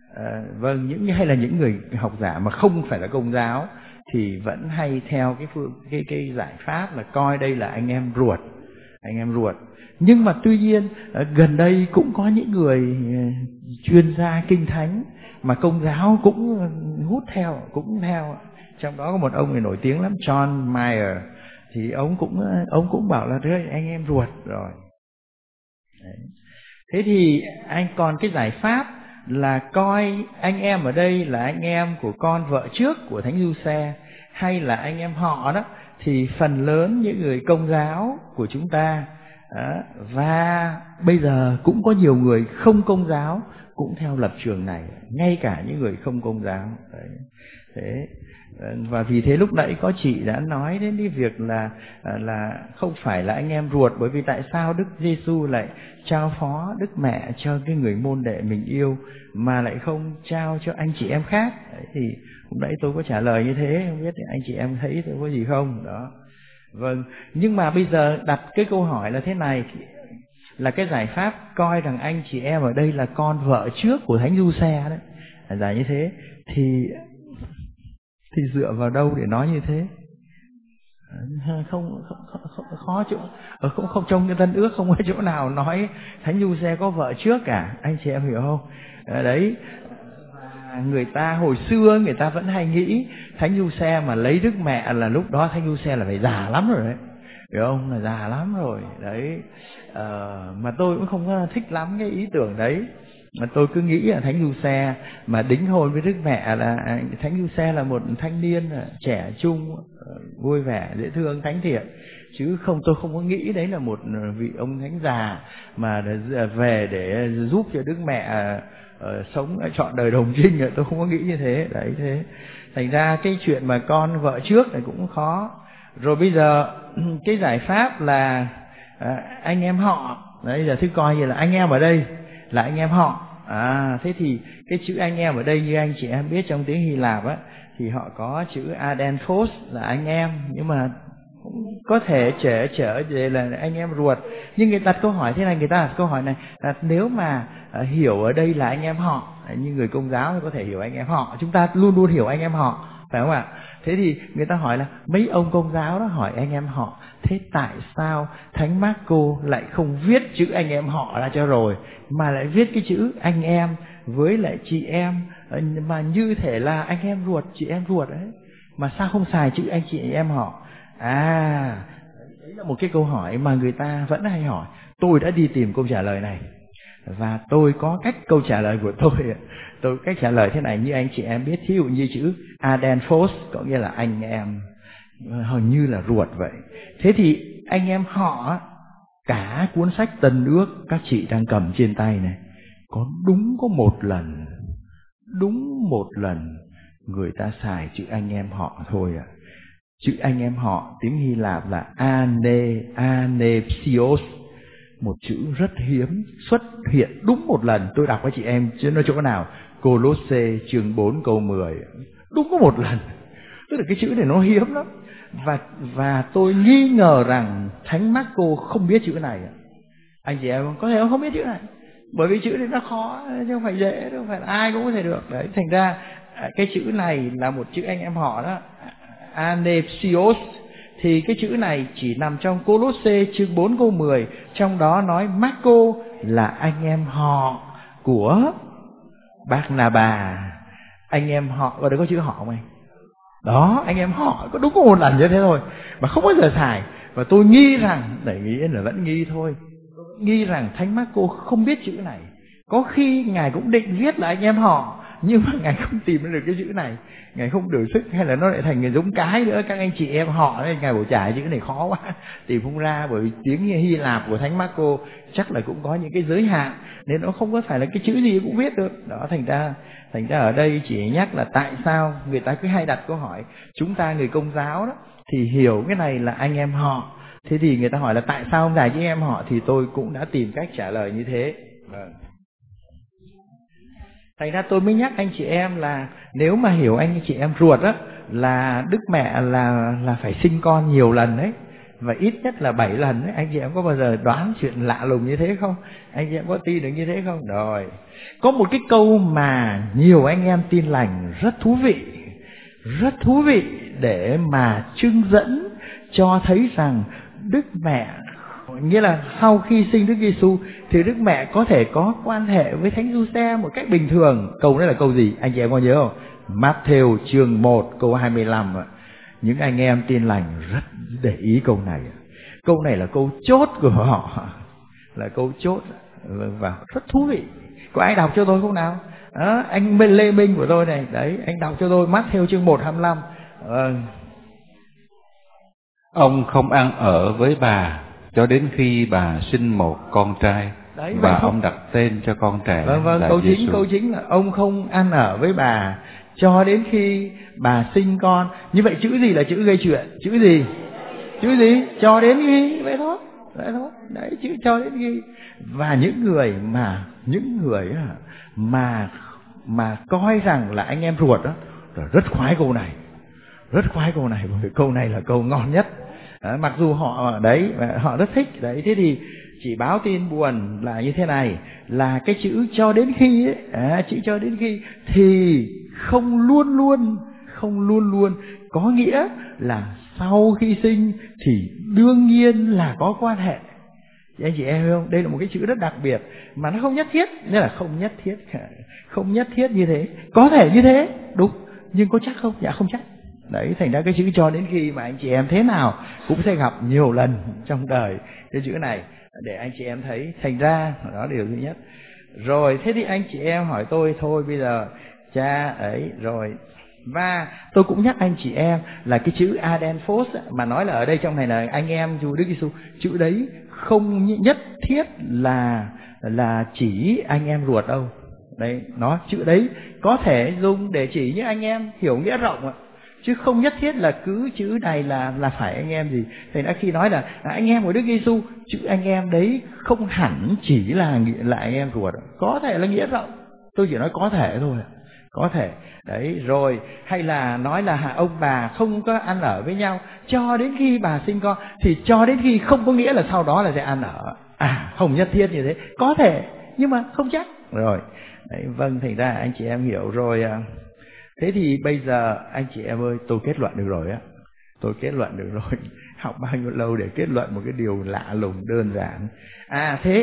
hay là những người học giả mà không phải là Công giáo thì vẫn hay theo cái giải pháp là coi đây là anh em ruột. Nhưng mà tuy nhiên gần đây cũng có những người chuyên gia kinh thánh mà Công giáo cũng hút theo, trong đó có một ông người nổi tiếng lắm, John Mayer, thì ông cũng bảo là đây anh em ruột rồi. Đấy. Thế thì anh còn cái giải pháp là coi anh em ở đây là anh em của con vợ trước của Thánh Giuse hay là anh em họ đó, thì phần lớn những người Công giáo của chúng ta và bây giờ cũng có nhiều người không Công giáo cũng theo lập trường này, ngay cả những người không Công giáo. Đấy. Thế và vì thế lúc nãy có chị đã nói đến cái việc là không phải là anh em ruột, bởi vì tại sao Đức Giêsu lại trao phó Đức Mẹ cho cái người môn đệ mình yêu mà lại không trao cho anh chị em khác? Đấy, thì hôm nãy tôi có trả lời như thế, không biết anh chị em thấy tôi có gì không đó. Vâng, nhưng mà bây giờ đặt cái câu hỏi là thế này, là cái giải pháp coi rằng anh chị em ở đây là con vợ trước của Thánh Giuse đấy, là như thế, thì dựa vào đâu để nói như thế? Không khó chỗ, không trong cái Tân Ước không có chỗ nào nói Thánh Giuse có vợ trước cả, anh chị em hiểu không? Đấy, người ta hồi xưa người ta vẫn hay nghĩ Thánh Giuse mà lấy Đức Mẹ là lúc đó Thánh Giuse là phải già lắm rồi đấy, hiểu không? Là già lắm rồi đấy. Mà tôi cũng không có thích lắm cái ý tưởng đấy. Mà tôi cứ nghĩ là Thánh Giuse mà đính hôn với Đức Mẹ là Thánh Giuse là một thanh niên trẻ trung, vui vẻ, dễ thương, thánh thiện, chứ tôi không có nghĩ đấy là một vị ông thánh già mà về để giúp cho Đức Mẹ sống trọn đời đồng trinh. Tôi không có nghĩ như thế. Đấy, thế thành ra cái chuyện mà con vợ trước này cũng khó. Rồi bây giờ cái giải pháp là anh em họ. Đấy, giờ thứ coi như là anh em ở đây là anh em họ. Thế thì cái chữ anh em ở đây như anh chị em biết trong tiếng Hy Lạp á, thì họ có chữ adenphos là anh em, nhưng mà có thể trở về là anh em ruột. Nhưng người đặt câu hỏi thế này, người ta đặt câu hỏi này là nếu mà hiểu ở đây là anh em họ, như người Công giáo thì có thể hiểu anh em họ, chúng ta luôn luôn hiểu anh em họ, phải không ạ? Thế thì người ta hỏi là mấy ông Công giáo đó hỏi anh em họ, thế tại sao Thánh Marco lại không viết chữ anh em họ ra cho rồi, mà lại viết cái chữ anh em với lại chị em, mà như thể là anh em ruột, chị em ruột ấy, mà sao không xài chữ anh chị em họ? Đấy là một cái câu hỏi mà người ta vẫn hay hỏi. Tôi đã đi tìm câu trả lời này, và tôi có câu trả lời của tôi cách trả lời thế này, như anh chị em biết, thí dụ như chữ adenphos có nghĩa là anh em, hình như là ruột vậy. Thế thì anh em họ, cả cuốn sách Tân Ước các chị đang cầm trên tay này, có đúng một lần người ta xài chữ anh em họ thôi ạ. Chữ anh em họ tiếng Hy Lạp là anepsios, một chữ rất hiếm, xuất hiện đúng một lần. Tôi đọc với chị em chứ nó chỗ nào, Colosse chương 4 câu 10, đúng có một lần. Tức là cái chữ này nó hiếm lắm. Và tôi nghi ngờ rằng Thánh Marco không biết chữ này. Anh chị em có thể không biết chữ này, bởi vì chữ này nó khó chứ không phải dễ, không phải là ai cũng có thể được. Đấy, thành ra cái chữ này là một chữ anh em họ đó, anepsios, thì cái chữ này chỉ nằm trong Colosse chương 4 câu 10, trong đó nói Marco là anh em họ của Barnaba. Anh em họ, ở đây có chữ họ không anh? Đó, anh em họ có đúng có một lần như thế thôi, mà không bao giờ xài. Và tôi nghi rằng, để nghĩ là vẫn nghi thôi, nghi rằng Thánh Marco không biết chữ này. Có khi Ngài cũng định viết là anh em họ, nhưng mà Ngài không tìm ra được cái chữ này, Ngài không đủ sức, hay là nó lại thành giống cái nữa, các anh chị em họ nên Ngài bảo trải chữ này khó quá, tìm không ra, bởi vì tiếng Hy Lạp của Thánh Marco chắc là cũng có những cái giới hạn, nên nó không có phải là cái chữ gì cũng viết được. Đó, thành ra ở đây chỉ nhắc là tại sao người ta cứ hay đặt câu hỏi, chúng ta người Công giáo đó thì hiểu cái này là anh em họ, thế thì người ta hỏi là tại sao không giải chữ em họ, thì tôi cũng đã tìm cách trả lời như thế. Thành ra tôi mới nhắc anh chị em là nếu mà hiểu anh chị em ruột á, là Đức Mẹ là phải sinh con nhiều lần đấy, và ít nhất là 7 lần đấy. Anh chị em có bao giờ đoán chuyện lạ lùng như thế không? Anh chị em có tin được như thế không? Rồi, có một cái câu mà nhiều anh em tin lành rất thú vị để mà trưng dẫn cho thấy rằng Đức Mẹ, nghĩa là sau khi sinh Đức Giêsu thì Đức Mẹ có thể có quan hệ với Thánh Giuse một cách bình thường. Câu đó là câu gì? Anh chị em có nhớ không? Matthew chương 1 câu 25. Những anh em tin lành rất để ý câu này. Câu này là câu chốt của họ, là câu chốt và rất thú vị. Có ai đọc cho tôi không nào? Đó, anh Lê Minh của tôi này, đấy, anh đọc cho tôi Matthew chương 1 25. Ông không ăn ở với bà cho đến khi bà sinh một con trai. Đấy, và ông đặt tên cho con trẻ là câu chính là ông không ăn ở với bà cho đến khi bà sinh con. Như vậy chữ gì là chữ gây chuyện? Chữ gì? Cho đến khi, vậy thôi. Đấy, chữ cho đến khi. Và những người mà coi rằng là anh em ruột đó rất khoái câu này, bởi vì câu này là câu ngon nhất. Mặc dù họ rất thích đấy. Thế thì chỉ báo tin buồn là như thế này, là cái chữ cho đến khi ấy, chữ cho đến khi thì không luôn luôn có nghĩa là sau khi sinh thì đương nhiên là có quan hệ. Anh chị em hiểu không? Đây là một cái chữ rất đặc biệt mà nó không nhất thiết, nên là không nhất thiết như thế. Có thể như thế, đúng, nhưng có chắc không? Dạ không chắc. Đấy, thành ra cái chữ cho đến khi mà anh chị em thế nào cũng sẽ gặp nhiều lần trong đời cái chữ này để anh chị em thấy. Thành ra đó là điều thứ nhất. Rồi, thế thì anh chị em hỏi tôi, thôi bây giờ cha ấy rồi. Và tôi cũng nhắc anh chị em là cái chữ Adenphos mà nói là ở đây trong này là anh em Chúa Đức Giêsu, chữ đấy không nhất thiết là chỉ anh em ruột đâu. Đấy, nó chữ đấy có thể dùng để chỉ những anh em hiểu nghĩa rộng ạ, chứ không nhất thiết là cứ chữ này là phải anh em gì. Thành ra khi nói là anh em của Đức Giêsu, chữ anh em đấy không hẳn chỉ là anh em ruột, có thể là nghĩa rộng. Tôi chỉ nói có thể thôi, có thể. Đấy, rồi hay là nói là ông bà không có ăn ở với nhau cho đến khi bà sinh con, thì cho đến khi không có nghĩa là sau đó là sẽ ăn ở. Không nhất thiết như thế, có thể nhưng mà không chắc. Rồi, đấy, vâng, thành ra anh chị em hiểu rồi. Thế thì bây giờ anh chị em ơi, tôi kết luận được rồi á. Học bao nhiêu lâu để kết luận một cái điều lạ lùng đơn giản. Thế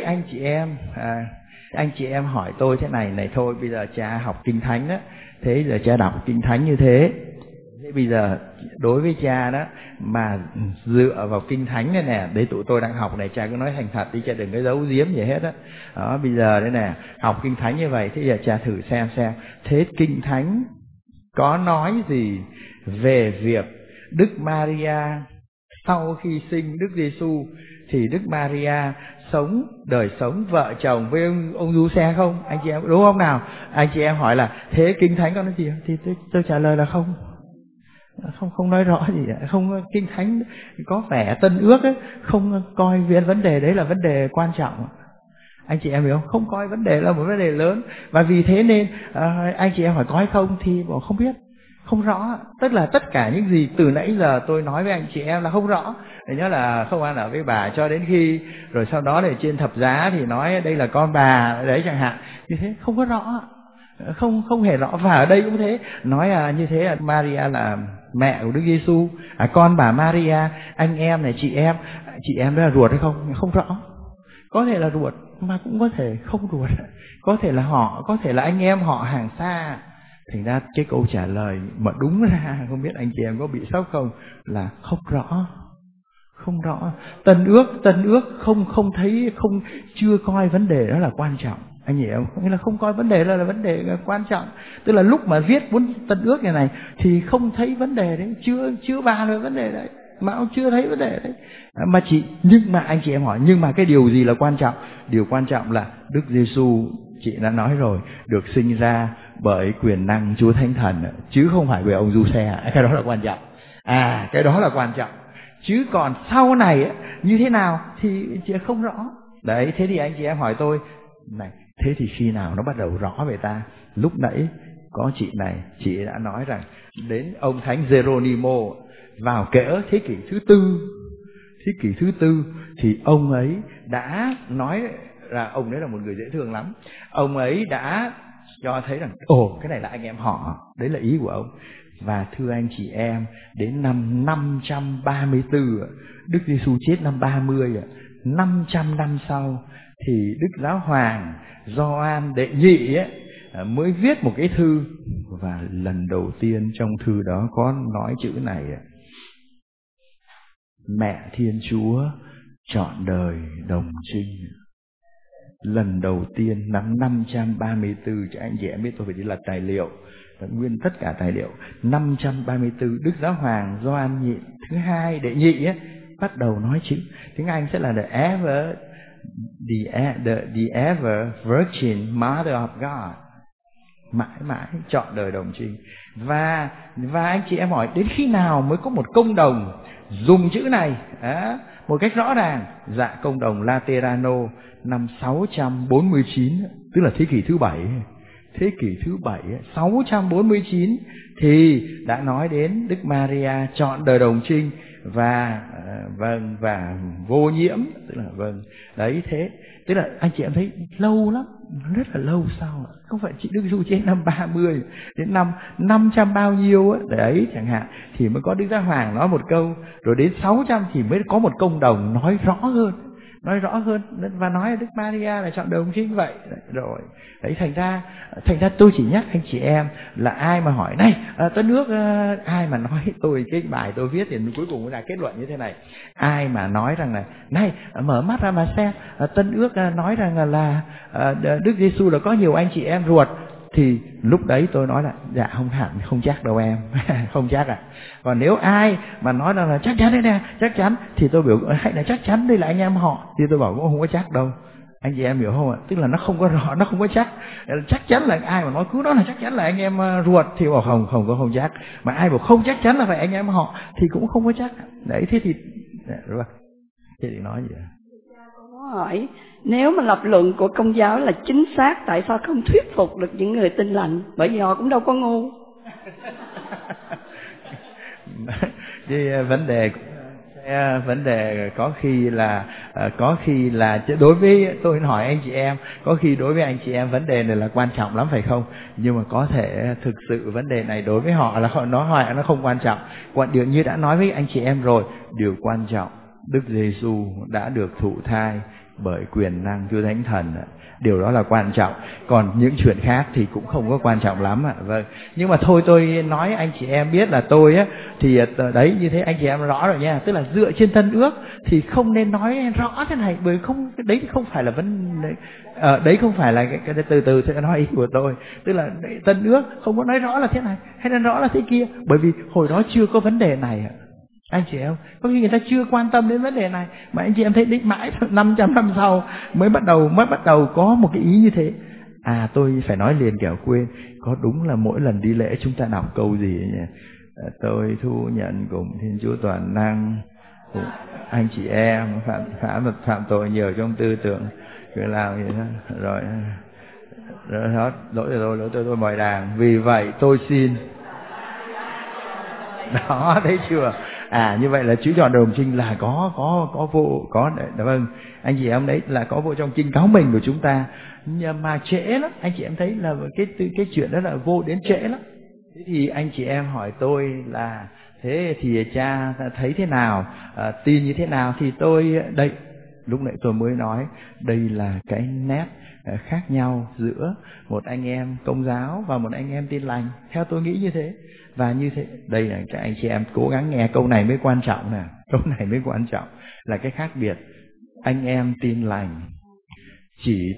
anh chị em hỏi tôi thế này thôi, bây giờ cha học Kinh Thánh đó, thế giờ cha đọc Kinh Thánh như thế. Thế bây giờ đối với cha đó mà dựa vào Kinh Thánh này nè, đấy tụi tôi đang học này, cha cứ nói thành thật đi, cha đừng có giấu giếm gì hết á. Đó, bây giờ đây nè, học Kinh Thánh như vậy, thế giờ cha thử xem thế Kinh Thánh có nói gì về việc Đức Maria sau khi sinh Đức Giêsu thì Đức Maria đời sống vợ chồng với ông Giuse không? Anh chị em đúng không nào? Anh chị em hỏi là thế Kinh Thánh có nói gì? Thì tôi trả lời là không nói rõ gì. Không, Kinh Thánh có vẻ Tân Ước ấy, không coi vấn đề đấy là vấn đề quan trọng. Anh chị em hiểu không? Không coi vấn đề là một vấn đề lớn. Và vì thế nên anh chị em hỏi có hay không thì bảo không biết, không rõ. Tức là tất cả những gì từ nãy giờ tôi nói với anh chị em là không rõ. Để nhớ là không ăn ở với bà cho đến khi, rồi sau đó thì trên thập giá thì nói đây là con bà đấy chẳng hạn. Như thế không có rõ, không hề rõ. Và ở đây cũng thế, nói như thế là Maria là mẹ của Đức Giêsu, con bà Maria, anh em này, chị em đó là ruột hay không? Không rõ. Có thể là ruột mà cũng có thể không ruột, có thể là họ, có thể là anh em họ hàng xa. Thành ra cái câu trả lời mà đúng ra, không biết anh chị em có bị sốc không, là không rõ. Tân ước không thấy, chưa coi vấn đề đó là quan trọng. Anh hiểu không? Nghĩa là không coi vấn đề là vấn đề quan trọng. Tức là lúc mà viết cuốn Tân Ước này thì không thấy vấn đề đấy, chưa bàn về vấn đề đấy, mà ông chưa thấy vấn đề đấy. Nhưng mà anh chị em hỏi, nhưng mà cái điều gì là quan trọng? Điều quan trọng là Đức Giêsu, chị đã nói rồi, được sinh ra bởi quyền năng Chúa Thánh Thần, chứ không phải bởi ông Giuse. Cái đó là quan trọng. Cái đó là quan trọng. Chứ còn sau này như thế nào thì chị không rõ. Đấy, thế thì anh chị em hỏi tôi này, thế thì khi nào nó bắt đầu rõ về ta? Lúc nãy có chị này, chị đã nói rằng đến ông Thánh Geronimo vào cỡ thế kỷ thứ tư thì ông ấy đã nói là ông ấy là một người dễ thương lắm. Ông ấy đã cho thấy rằng cái này là anh em họ, đấy là ý của ông. Và thưa anh chị em, đến năm 534, Đức Giêsu chết năm 30, 500 năm sau thì Đức Giáo Hoàng Gioan Đệ Nhị mới viết một cái thư, và lần đầu tiên trong thư đó có nói chữ này: Mẹ Thiên Chúa chọn đời đồng trinh. Lần đầu tiên năm 534, cho anh chị em biết, tôi phải đi lật tài liệu, nguyên tất cả tài liệu. 534, Đức Giáo Hoàng Gioan thứ hai Đệ Nhị bắt đầu nói chữ. Tiếng Anh sẽ là the ever virgin mother of God, mãi mãi chọn đời đồng trinh. Và anh chị em hỏi, đến khi nào mới có một công đồng dùng chữ này một cách rõ ràng? Dạ, công đồng Laterano năm 649, tức là thế kỷ thứ 7. Thế kỷ thứ 7, 649 thì đã nói đến Đức Maria chọn đời đồng trinh và vô nhiễm, tức là đấy. Thế tức là anh chị em thấy lâu lắm, rất là lâu sau, không phải chị Đức Giêsu chết năm 30, đến năm 500 bao nhiêu đấy chẳng hạn thì mới có Đức Giáo Hoàng nói một câu, rồi đến 600 thì mới có một công đồng nói rõ hơn và nói Đức Maria là chọn đời đồng trinh vậy. Rồi đấy, thành ra tôi chỉ nhắc anh chị em là ai mà hỏi này Tân Ước, ai mà nói tôi cái bài tôi viết thì cuối cùng là kết luận như thế này: ai mà nói rằng là này mở mắt ra mà xem, Tân Ước nói rằng là Đức Giêsu là có nhiều anh chị em ruột, thì lúc đấy tôi nói là dạ không hẳn, không chắc đâu em. Không chắc Còn nếu ai mà nói rằng là chắc chắn đấy nè, chắc chắn, thì tôi biểu hay là chắc chắn đây là anh em họ, thì tôi bảo cũng không có chắc đâu. Anh chị em hiểu không ạ? Tức là nó không có rõ, nó không có chắc. Chắc chắn là ai mà nói cứ đó là chắc chắn là anh em ruột thì bảo không chắc. Mà ai bảo không chắc chắn là phải anh em họ thì cũng không có chắc. Đấy, thế thì rồi. Thế thì nói gì ạ? Hỏi, nếu mà lập luận của Công giáo là chính xác, tại sao không thuyết phục được những người Tin Lành? Bởi vì họ cũng đâu có ngu. Vấn đề có khi là đối với tôi hỏi anh chị em, có khi đối với anh chị em vấn đề này là quan trọng lắm phải không? Nhưng mà có thể thực sự vấn đề này đối với họ là nó không quan trọng. Điều như đã nói với anh chị em rồi, điều quan trọng Đức Giêsu đã được thụ thai bởi quyền năng Chúa Thánh Thần, điều đó là quan trọng. Còn những chuyện khác thì cũng không có quan trọng lắm ạ. Vâng. Nhưng mà thôi tôi nói anh chị em biết là tôi thì đấy, như thế anh chị em rõ rồi nha. Tức là dựa trên Tân Ước thì không nên nói rõ thế này, bởi không, đấy không phải là đấy không phải là cái từ sẽ nói ý của tôi. Tức là Tân Ước không có nói rõ là thế này hay là rõ là thế kia, bởi vì hồi đó chưa có vấn đề này ạ. Anh chị em, có khi người ta chưa quan tâm đến vấn đề này, mà anh chị em thấy đến mãi 500 năm sau mới bắt đầu có một cái ý như thế. Tôi phải nói liền kẻo quên, có đúng là mỗi lần đi lễ chúng ta đọc câu gì nhỉ? Tôi thu nhận cùng Thiên Chúa toàn năng, cùng anh chị em phạm tội nhiều trong tư tưởng, cứ làm gì đó, rồi hết lỗi tôi mời đàng, vì vậy tôi xin. Đó, thấy chưa? Như vậy là chữ chọn đời đồng trinh là có vô, vâng, anh chị em đấy là có vô trong Kinh Cáo Mình của chúng ta. Nhưng mà trễ lắm, anh chị em thấy là cái chuyện đó là vô đến trễ lắm. Thế thì anh chị em hỏi tôi là thế thì cha thấy thế nào, tin như thế nào, thì tôi đây lúc nãy tôi mới nói đây là cái nét khác nhau giữa một anh em Công giáo và một anh em Tin Lành, theo tôi nghĩ như thế. Và như thế, đây là các anh chị em cố gắng nghe câu này mới quan trọng nè, câu này mới quan trọng là cái khác biệt. Anh em Tin Lành chỉ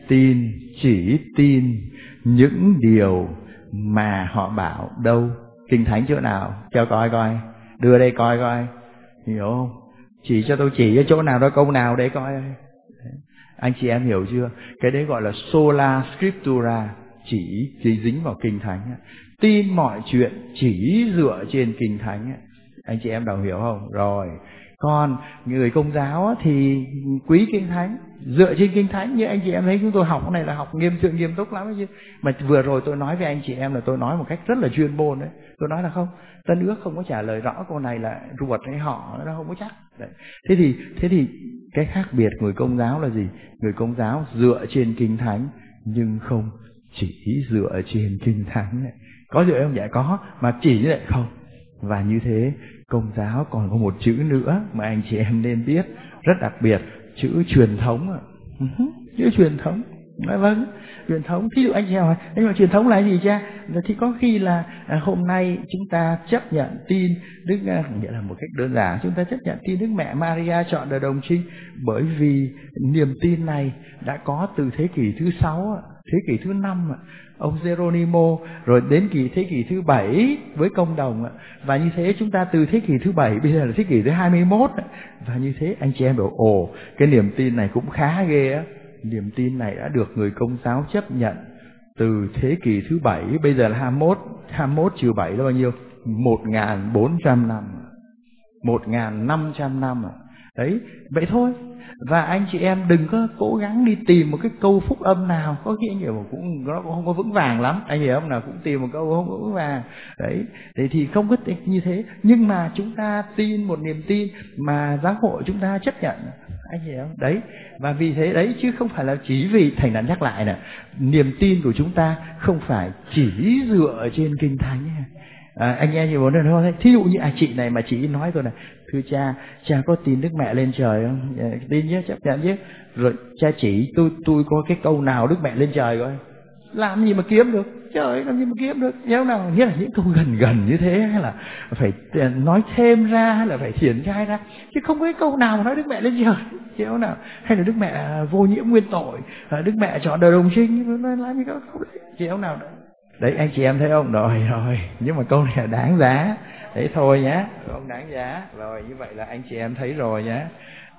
tin những điều mà họ bảo. Đâu? Kinh Thánh chỗ nào? Cho coi coi, đưa đây coi coi, hiểu không? Chỉ cho tôi chỉ ở chỗ nào đó, câu nào để coi. Anh chị em hiểu chưa? Cái đấy gọi là sola scriptura, chỉ dính vào Kinh Thánh. Tin mọi chuyện chỉ dựa trên Kinh Thánh. Anh chị em đồng hiểu không? Rồi. Còn người Công giáo thì quý Kinh Thánh, dựa trên Kinh Thánh. Như anh chị em thấy chúng tôi học cái này là học nghiêm túc lắm chứ. Mà vừa rồi tôi nói với anh chị em là tôi nói một cách rất là chuyên môn đấy. Tôi nói là không, Tân Ước không có trả lời rõ câu này là ruột hay họ, nó không có chắc. Đấy. Thế thì cái khác biệt người Công giáo là gì? Người Công giáo dựa trên Kinh Thánh nhưng không chỉ dựa trên Kinh Thánh. Có dựa không? Dạ có, mà chỉ như vậy không. Và như thế Công giáo còn có một chữ nữa mà anh chị em nên biết, rất đặc biệt, chữ truyền thống. Chữ truyền thống. Nói vâng, truyền thống. Thí dụ anh chị em hỏi, nhưng mà truyền thống là gì cha? Thì có khi là hôm nay chúng ta chấp nhận tin Đức, nghĩa là một cách đơn giản, chúng ta chấp nhận tin Đức Mẹ Maria chọn đời đồng trinh, bởi vì niềm tin này đã có từ thế kỷ thứ 6, thế kỷ thứ 5, ông Geronimo, rồi đến thế kỷ thứ 7 với công đồng, và như thế chúng ta từ thế kỷ thứ 7 bây giờ là thế kỷ thứ 21, và như thế anh chị em bảo ồ, cái niềm tin này cũng khá ghê á. Niềm tin này đã được người Công giáo chấp nhận từ thế kỷ thứ 7, bây giờ là 21 trừ 7 là bao nhiêu? 1.400 năm, 1.500 năm. Đấy, vậy thôi. Và anh chị em đừng có cố gắng đi tìm một cái câu phúc âm nào, có khi anh hiểu nó cũng không có vững vàng lắm, anh hiểu không nào, cũng tìm một câu không vững vàng. Đấy, thì không có như thế, nhưng mà chúng ta tin một niềm tin mà giáo hội chúng ta chấp nhận, anh hiểu không? Đấy, và vì thế đấy, chứ không phải là chỉ vì thành đã nhắc lại nè, niềm tin của chúng ta không phải chỉ dựa trên Kinh Thánh. Anh em chỉ muốn được không? Thí dụ như chị này mà chị nói tôi này, thưa cha có tin Đức Mẹ lên trời không? Tin chứ, chấp nhận chứ. Rồi cha chỉ tôi có cái câu nào Đức Mẹ lên trời coi, làm gì mà kiếm được, trời, làm gì mà kiếm được, nhớ nào, nghĩa là những câu gần như thế, hay là phải nói thêm ra, hay là phải triển khai ra, chứ không có cái câu nào mà nói Đức Mẹ lên trời, nhớ nào, hay là Đức Mẹ vô nhiễm nguyên tội, Đức Mẹ chọn đời đồng trinh, làm gì có câu đấy, nhớ nào đấy. Đấy, anh chị em thấy không? Rồi, nhưng mà câu này là đáng giá. Đấy thôi nhá, không đáng giá. Rồi, như vậy là anh chị em thấy rồi nhá.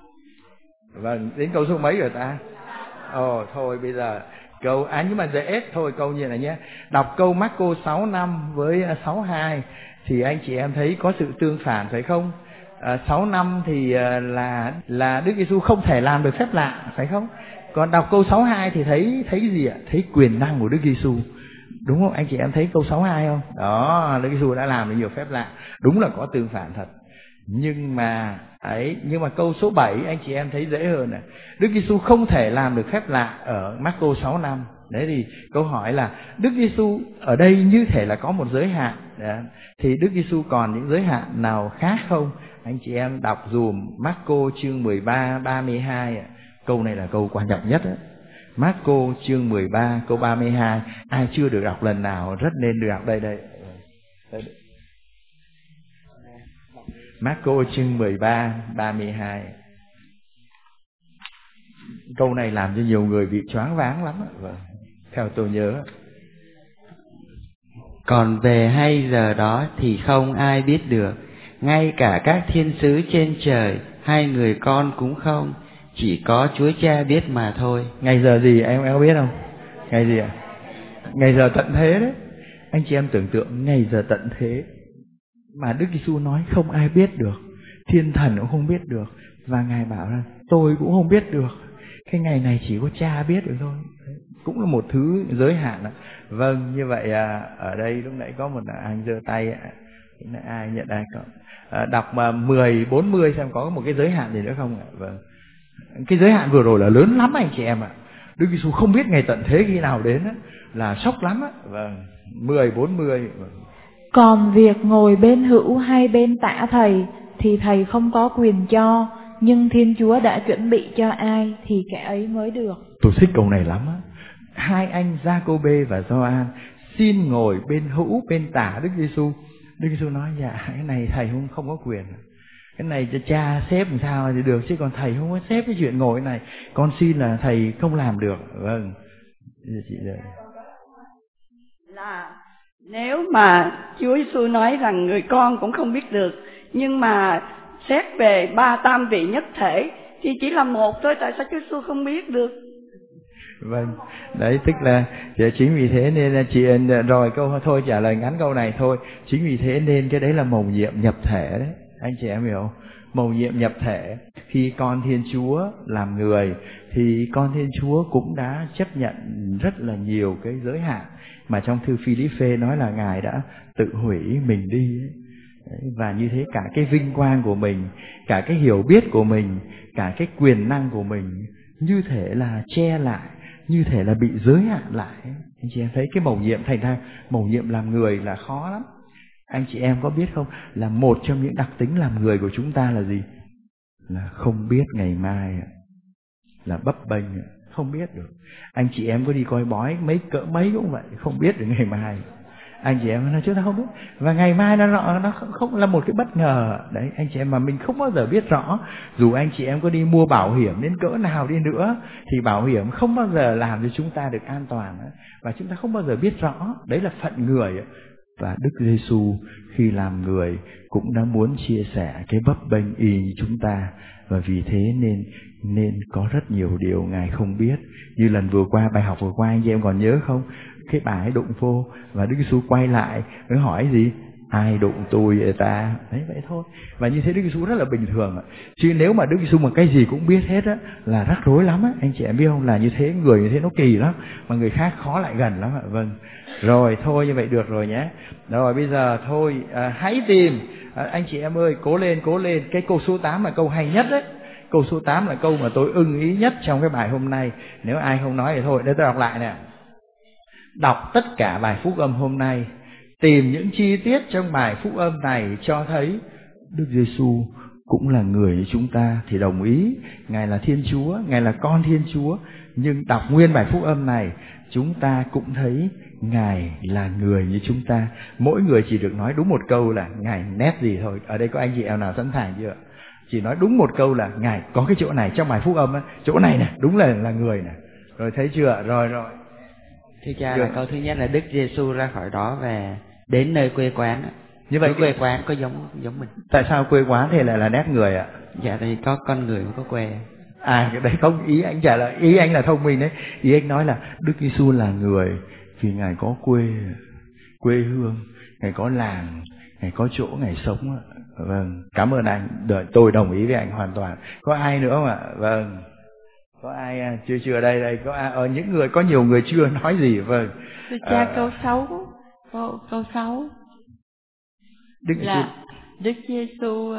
Vâng, đến câu số mấy rồi ta? Thôi bây giờ câu, nhưng mà dễ thôi, câu như này nhé. Đọc câu Marco 6:5 với 6:2 thì anh chị em thấy có sự tương phản phải không? 6:5 thì là Đức Giêsu không thể làm được phép lạ, phải không? Còn đọc câu 6:2 thì thấy gì ạ? Thấy quyền năng của Đức Giêsu. Đúng không? Anh chị em thấy câu 6:2 không? Đó, Đức Giêsu đã làm được nhiều phép lạ. Đúng là có tương phản thật. Nhưng mà câu số 7 anh chị em thấy dễ hơn này. Đức Giêsu không thể làm được phép lạ ở Marco 6:5. Đấy thì câu hỏi là Đức Giêsu ở đây như thể là có một giới hạn. Đấy. Thì Đức Giêsu còn những giới hạn nào khác không? Anh chị em đọc dùm Marco chương 13:32. Câu này là câu quan trọng nhất đấy. Marco chương 13 câu 32. Ai chưa được đọc lần nào rất nên được đọc đây. Marco chương 13:32. Câu này làm cho nhiều người bị choáng váng lắm. Theo tôi nhớ. Còn về hay giờ đó thì không ai biết được, ngay cả các thiên sứ trên trời hay người con cũng không, chỉ có Chúa Cha biết mà thôi. Ngày giờ gì em có biết không? Ngày gì ạ? Ngày giờ tận thế đấy. Anh chị em tưởng tượng ngày giờ tận thế mà Đức Giêsu nói không ai biết được, thiên thần cũng không biết được, và Ngài bảo là tôi cũng không biết được. Cái ngày này chỉ có Cha biết được thôi. Đấy, cũng là một thứ giới hạn đó. Vâng, như vậy ở đây lúc nãy có một anh giơ tay, ai nhận ai có đọc 10:40 xem có một cái giới hạn gì nữa không ạ? Vâng. Cái giới hạn vừa rồi là lớn lắm anh chị em ạ. Đức Giêsu không biết ngày tận thế khi nào đến á, là sốc lắm á. Vâng, 10:40. Còn việc ngồi bên hữu hay bên tả thầy thì thầy không có quyền cho, nhưng Thiên Chúa đã chuẩn bị cho ai thì kẻ ấy mới được. Tôi thích câu này lắm á. Hai anh Giacôbê và Gioan xin ngồi bên hữu bên tả Đức Giêsu. Đức Giêsu nói dạ cái này thầy không có quyền. Cái này cho cha xếp làm sao thì được, chứ còn thầy không có xếp cái chuyện ngồi này. Con xin là thầy không làm được. Vâng. Chị đây. Là nếu mà Chúa Giêsu nói rằng người con cũng không biết được, nhưng mà xét về ba tam vị nhất thể thì chỉ là một thôi, tại sao Chúa Giêsu không biết được? Vâng, đấy tức là chính vì thế nên là chị rồi câu thôi trả lời ngắn câu này thôi. Chính vì thế nên cái đấy là mầu nhiệm nhập thể đấy, anh chị em hiểu không? Mầu nhiệm nhập thể. Khi con Thiên Chúa làm người thì con Thiên Chúa cũng đã chấp nhận rất là nhiều cái giới hạn mà trong thư Phi-líp-phê nói là Ngài đã tự hủy mình đi ấy. Và như thế cả cái vinh quang của mình, cả cái hiểu biết của mình, cả cái quyền năng của mình như thể là che lại, như thể là bị giới hạn lại. Anh chị em thấy cái mầu nhiệm, thành ra mầu nhiệm làm người là khó lắm. Anh chị em có biết không, là một trong những đặc tính làm người của chúng ta là gì? Là không biết ngày mai, là bấp bênh, không biết được. Anh chị em có đi coi bói cỡ mấy cũng vậy, không biết được ngày mai. Anh chị em nói chúng ta không biết, và ngày mai nó không là một cái bất ngờ đấy anh chị em, mà mình không bao giờ biết rõ. Dù anh chị em có đi mua bảo hiểm đến cỡ nào đi nữa thì bảo hiểm không bao giờ làm cho chúng ta được an toàn, và chúng ta không bao giờ biết rõ. Đấy là phận người. Và Đức Giêsu khi làm người cũng đã muốn chia sẻ cái bấp bênh y như chúng ta, và vì thế nên có rất nhiều điều Ngài không biết. Như lần vừa qua, bài học vừa qua, anh chị em còn nhớ không? Cái bà ấy đụng vô và Đức Giêsu quay lại mới hỏi gì? Ai đụng tôi vậy ta? Đấy vậy thôi. Và như thế Đức Giêsu rất là bình thường. Chứ nếu mà Đức Giêsu mà cái gì cũng biết hết á là rắc rối lắm á. Anh chị em biết không, là như thế, người như thế nó kỳ lắm, mà người khác khó lại gần lắm ạ. Vâng. Rồi thôi như vậy được rồi nhé. Rồi bây giờ thôi hãy tìm. Anh chị em ơi, cố lên. Cái câu số 8 là câu hay nhất đấy. Câu số 8 là câu mà tôi ưng ý nhất trong cái bài hôm nay. Nếu ai không nói thì thôi, để tôi đọc lại nè. Đọc tất cả bài phúc âm hôm nay, tìm những chi tiết trong bài phúc âm này cho thấy Đức Giêsu cũng là người như chúng ta thì đồng ý, Ngài là Thiên Chúa, Ngài là con Thiên Chúa. Nhưng đọc nguyên bài phúc âm này, chúng ta cũng thấy Ngài là người như chúng ta. Mỗi người chỉ được nói đúng một câu là Ngài nét gì thôi. Ở đây có anh chị em nào sẵn sàng chưa? Chỉ nói đúng một câu là Ngài có cái chỗ này trong bài phúc âm ấy, chỗ này nè, đúng là người nè. Rồi thấy chưa? Rồi. Thưa cha, là câu thứ nhất là Đức Giêsu ra khỏi đó và đến nơi quê quán. Như vậy quê quán có giống mình. Tại sao quê quán thì lại là nét người ạ? Dạ thì có con người mới có quê. Cái đấy không, ý anh trả lời, ý anh là thông minh đấy. Ý anh nói là Đức Giêsu là người vì Ngài có quê hương, Ngài có làng, Ngài có chỗ Ngài sống. Vâng, cảm ơn anh. Tôi đồng ý với anh hoàn toàn. Có ai nữa không ạ? Vâng. Có ai chưa đây có ai, những người, có nhiều người chưa nói gì. Vâng. Thưa cha, câu 6 Đức Giêsu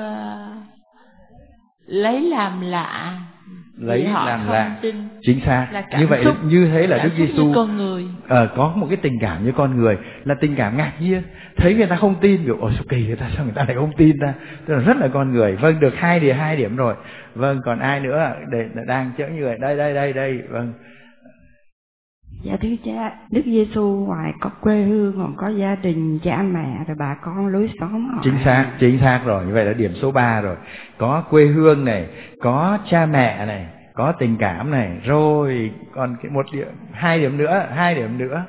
lấy làm lạ, chính xác. Như vậy như thế là Đức Giêsu có một cái tình cảm như con người, là tình cảm ngạc nhiên. Thấy người ta không tin, kiểu ôi sao kỳ người ta, sao người ta lại không tin ta? Tức là rất là con người. Vâng, được 2 điểm rồi. Vâng, còn ai nữa đang chở người đây. Vâng. Dạ thưa cha, Đức Giêsu ngoài có quê hương còn có gia đình, cha mẹ rồi bà con lối xóm. Chính xác rồi. Như vậy là điểm số 3 rồi. Có quê hương này, có cha mẹ này, có tình cảm này, rồi còn cái 2 điểm nữa.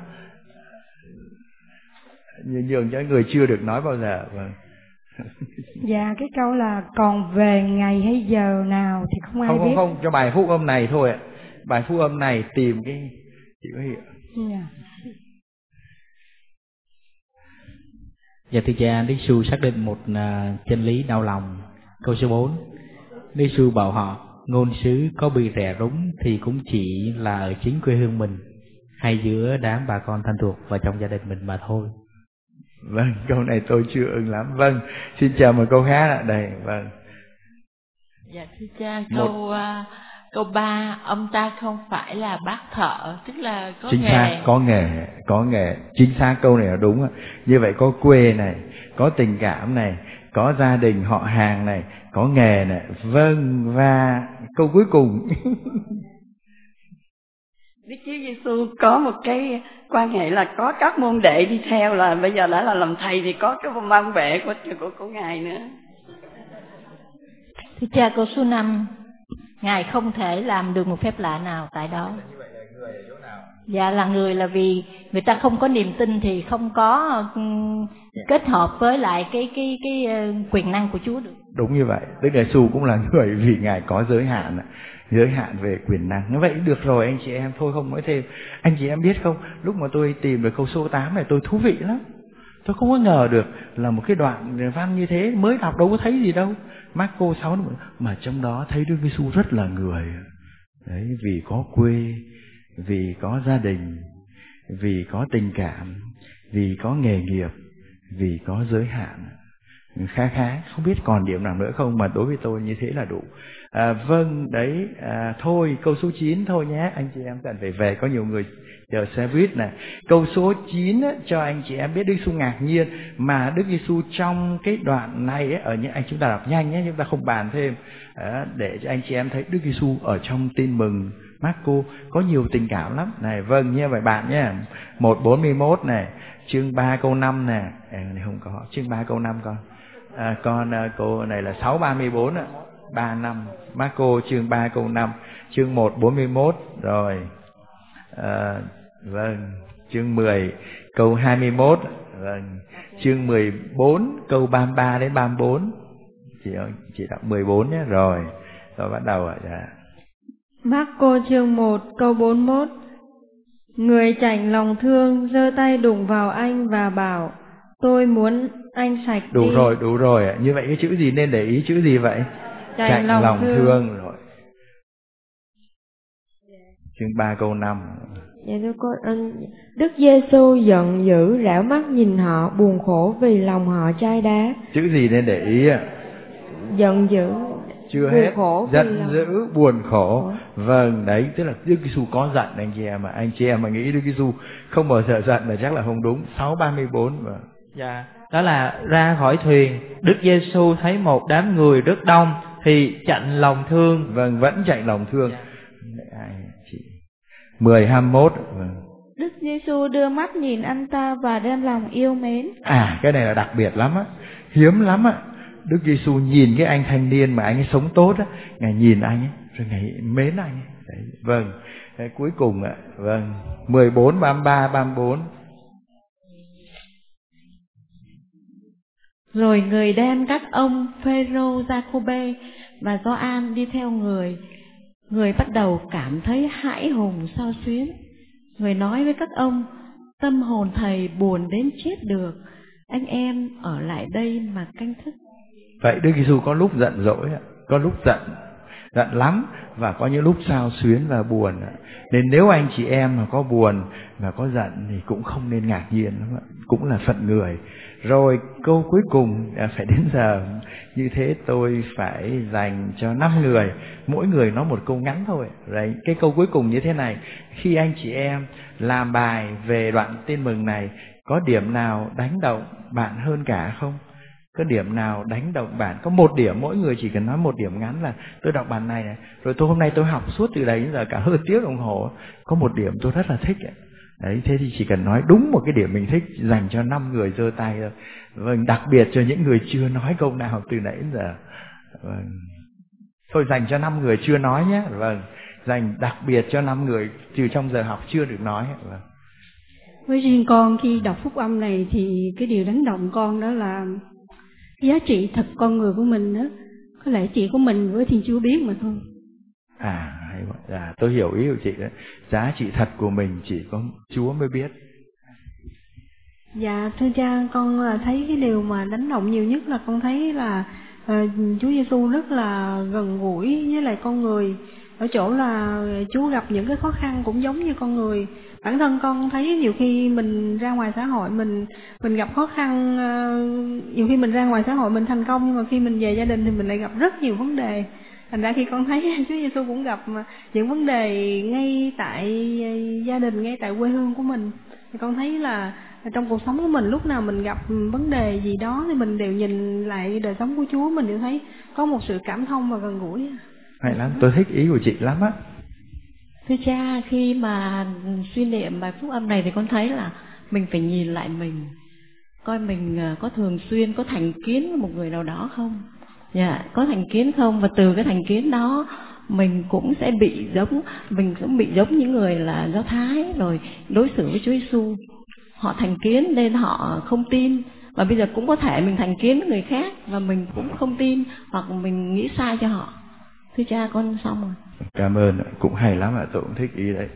Nhường cho người chưa được nói bao giờ. Vâng. Dạ, cái câu là còn về ngày hay giờ nào thì không ai biết. Không, cho bài phúc âm này thôi ạ. Bài phúc âm này tìm cái, chị có hiểu? Dạ thưa cha, Đức Giêsu xác định một chân lý đau lòng. Câu số 4, Đức Giêsu bảo họ ngôn sứ có bị rẻ rúng thì cũng chỉ là ở chính quê hương mình hay giữa đám bà con thân thuộc và trong gia đình mình mà thôi. Vâng, câu này tôi chưa ưng lắm. Vâng, xin chào một câu khác ạ. Đây, vâng. Dạ thưa cha, câu 3, ông ta không phải là bác thợ, tức là có chính nghề. Xác, có nghề. Chính xác, câu này là đúng. Như vậy có quê này, có tình cảm này, có gia đình họ hàng này, có nghề này. Vâng, và câu cuối cùng. Đức Chúa Giêsu có một cái quan hệ là có các môn đệ đi theo, là bây giờ đã là làm thầy thì có cái mang vệ của Ngài nữa. Thưa cha, câu số 5, Ngài không thể làm được một phép lạ nào tại đó. Dạ, là người là vì người ta không có niềm tin thì không có kết hợp với lại cái quyền năng của Chúa được. Đúng như vậy, Đức Giêsu cũng là người vì Ngài có giới hạn về quyền năng. Như vậy được rồi anh chị em, thôi không nói thêm. Anh chị em biết không, lúc mà tôi tìm được câu số 8 này tôi thú vị lắm. Tôi không có ngờ được là một cái đoạn văn như thế, mới đọc đâu có thấy gì đâu. Marco 6 mà trong đó thấy Đức Giêsu rất là người. Đấy, vì có quê, vì có gia đình, vì có tình cảm, vì có nghề nghiệp, vì có giới hạn. Khá, không biết còn điểm nào nữa không, mà đối với tôi như thế là đủ. Vâng, đấy, thôi câu số 9 thôi nhé, anh chị em cần phải về, có nhiều người chờ xe buýt này. Câu số 9 á, cho anh chị em biết Đức Giêsu ngạc nhiên, mà Đức Giêsu trong cái đoạn này ấy, ở những anh chúng ta đọc nhanh nhé, chúng ta không bàn thêm, để cho anh chị em thấy Đức Giêsu ở trong Tin Mừng Marco có nhiều tình cảm lắm này. Vâng nhé, vậy bạn nhé, 1:41 này, chương 3 câu 5 này, này không có chương 3 câu 5 con. Câu này là 6:34 ạ, 3:5, Marco chương 3 câu 5, chương 1:41 rồi. Vâng, chương 10 câu 21, vâng, chương 14 câu 33 đến 34. Chị đọc 14 nhé, rồi bắt đầu ạ. Dạ. Marco chương 1 câu 41. Người chạnh lòng thương giơ tay đụng vào anh và bảo: tôi muốn anh sạch đi. Đủ rồi. Như vậy cái chữ gì nên để ý, chữ gì vậy? Chạnh lòng thương rồi. Chương 3 câu 5. Dạ thưa cô, Đức Giêsu giận dữ rảo mắt nhìn họ, buồn khổ vì lòng họ chai đá. Chữ gì nên để ý ạ? Giận dữ. Chưa hết, giận dữ, buồn khổ. Vâng, đấy, tức là Đức Giêsu có giận anh chị em, mà anh chị em mà nghĩ Đức Giêsu không bao giờ giận là chắc là không đúng. 6:34. Dạ, đó là ra khỏi thuyền, Đức Giêsu thấy một đám người rất đông thì chạnh lòng thương. Vâng, vẫn chạnh lòng thương. 10:21. Vâng. Đức Giêsu đưa mắt nhìn anh ta và đem lòng yêu mến. Cái này là đặc biệt lắm á, hiếm lắm á. Đức Giêsu nhìn cái anh thanh niên mà anh ấy sống tốt á, Ngài nhìn anh ấy rồi Ngài mến anh ấy. Đấy, vâng. Cái cuối cùng ạ, vâng, 14:33-34. Rồi người đem các ông Phêrô, Giacôbê và Gioan đi theo người. Người bắt đầu cảm thấy hãi hùng xao xuyến. Người nói với các ông: tâm hồn thầy buồn đến chết được, anh em ở lại đây mà canh thức. Vậy Đức Giêsu có lúc giận dỗi, có lúc giận lắm, và có những lúc xao xuyến và buồn. Nên nếu anh chị em mà có buồn và có giận thì cũng không nên ngạc nhiên, cũng là phận người. Rồi câu cuối cùng, phải đến giờ như thế tôi phải dành cho 5 người, mỗi người nói một câu ngắn thôi. Đấy, cái câu cuối cùng như thế này: khi anh chị em làm bài về đoạn Tin Mừng này, có điểm nào đánh động bạn hơn cả không? Có điểm nào đánh động bạn? Có một điểm, mỗi người chỉ cần nói một điểm ngắn là tôi đọc bài này, rồi hôm nay tôi học suốt từ đấy đến giờ cả hơn tiếng đồng hồ, có một điểm tôi rất là thích. Đấy, thế thì chỉ cần nói đúng một cái điểm mình thích, dành cho 5 người giơ tay thôi. Vâng, đặc biệt cho những người chưa nói câu nào từ nãy đến giờ. Vâng. Thôi dành cho 5 người chưa nói nhé. Vâng, dành đặc biệt cho 5 người trừ trong giờ học chưa được nói. Vâng. Với riêng con, khi đọc phúc âm này thì cái điều đánh động con đó là giá trị thật con người của mình đó, có lẽ chỉ có mình với Thiên Chúa biết mà thôi. Hay vậy. Tôi hiểu ý của chị đấy. Giá trị thật của mình chỉ có Chúa mới biết. Dạ thưa cha, con thấy cái điều mà đánh động nhiều nhất là con thấy là Chúa Giêsu rất là gần gũi với lại con người, ở chỗ là Chúa gặp những cái khó khăn cũng giống như con người. Bản thân con thấy nhiều khi mình ra ngoài xã hội mình gặp khó khăn, nhiều khi mình ra ngoài xã hội mình thành công, nhưng mà khi mình về gia đình thì mình lại gặp rất nhiều vấn đề. Thành ra khi con thấy Chúa Giêsu cũng gặp những vấn đề ngay tại gia đình, ngay tại quê hương của mình, thì con thấy là trong cuộc sống của mình lúc nào mình gặp vấn đề gì đó thì mình đều nhìn lại đời sống của Chúa, mình đều thấy có một sự cảm thông và gần gũi. Hay lắm, tôi thích ý của chị lắm á. Thưa cha, khi mà suy niệm bài phúc âm này thì con thấy là mình phải nhìn lại mình, coi mình có thường xuyên có thành kiến với một người nào đó không, Dạ, có thành kiến không? Và từ cái thành kiến đó mình cũng sẽ bị giống những người là Do Thái rồi đối xử với Chúa Giêsu. Họ thành kiến nên họ không tin. Và bây giờ cũng có thể mình thành kiến với người khác và mình cũng không tin hoặc mình nghĩ sai cho họ. Thưa cha, con xong rồi. Cảm ơn, cũng hay lắm ạ, tôi cũng thích ý đấy.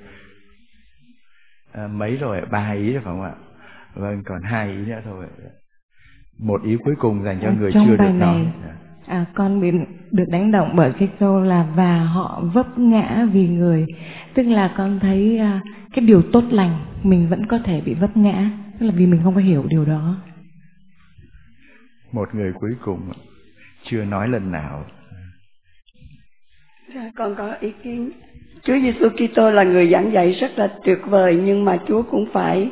Mấy rồi, 3 ý rồi phải không ạ? Vâng, còn 2 ý nữa thôi. Một ý cuối cùng dành cho người chưa được nói. Con bị được đánh động bởi cái câu là và họ vấp ngã vì người. Tức là con thấy cái điều tốt lành mình vẫn có thể bị vấp ngã, tức là vì mình không có hiểu điều đó. Một người cuối cùng chưa nói lần nào. Con có ý kiến. Chúa Giêsu Kitô là người giảng dạy rất là tuyệt vời, nhưng mà Chúa cũng phải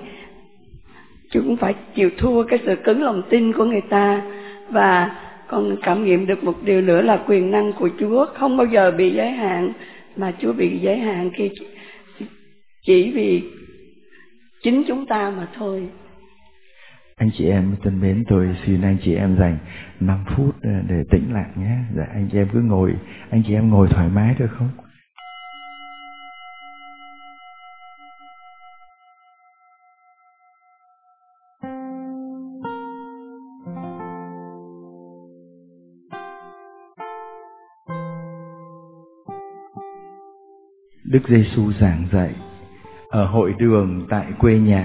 chịu thua cái sự cứng lòng tin của người ta. Và con cảm nghiệm được một điều nữa là quyền năng của Chúa không bao giờ bị giới hạn, mà Chúa bị giới hạn khi chỉ vì chính chúng ta mà thôi. Anh chị em thân mến, tôi xin anh chị em dành 5 phút để tĩnh lặng nhé. Dạ, anh chị em cứ ngồi, anh chị em ngồi thoải mái được không? Đức Giêsu giảng dạy ở hội đường tại quê nhà.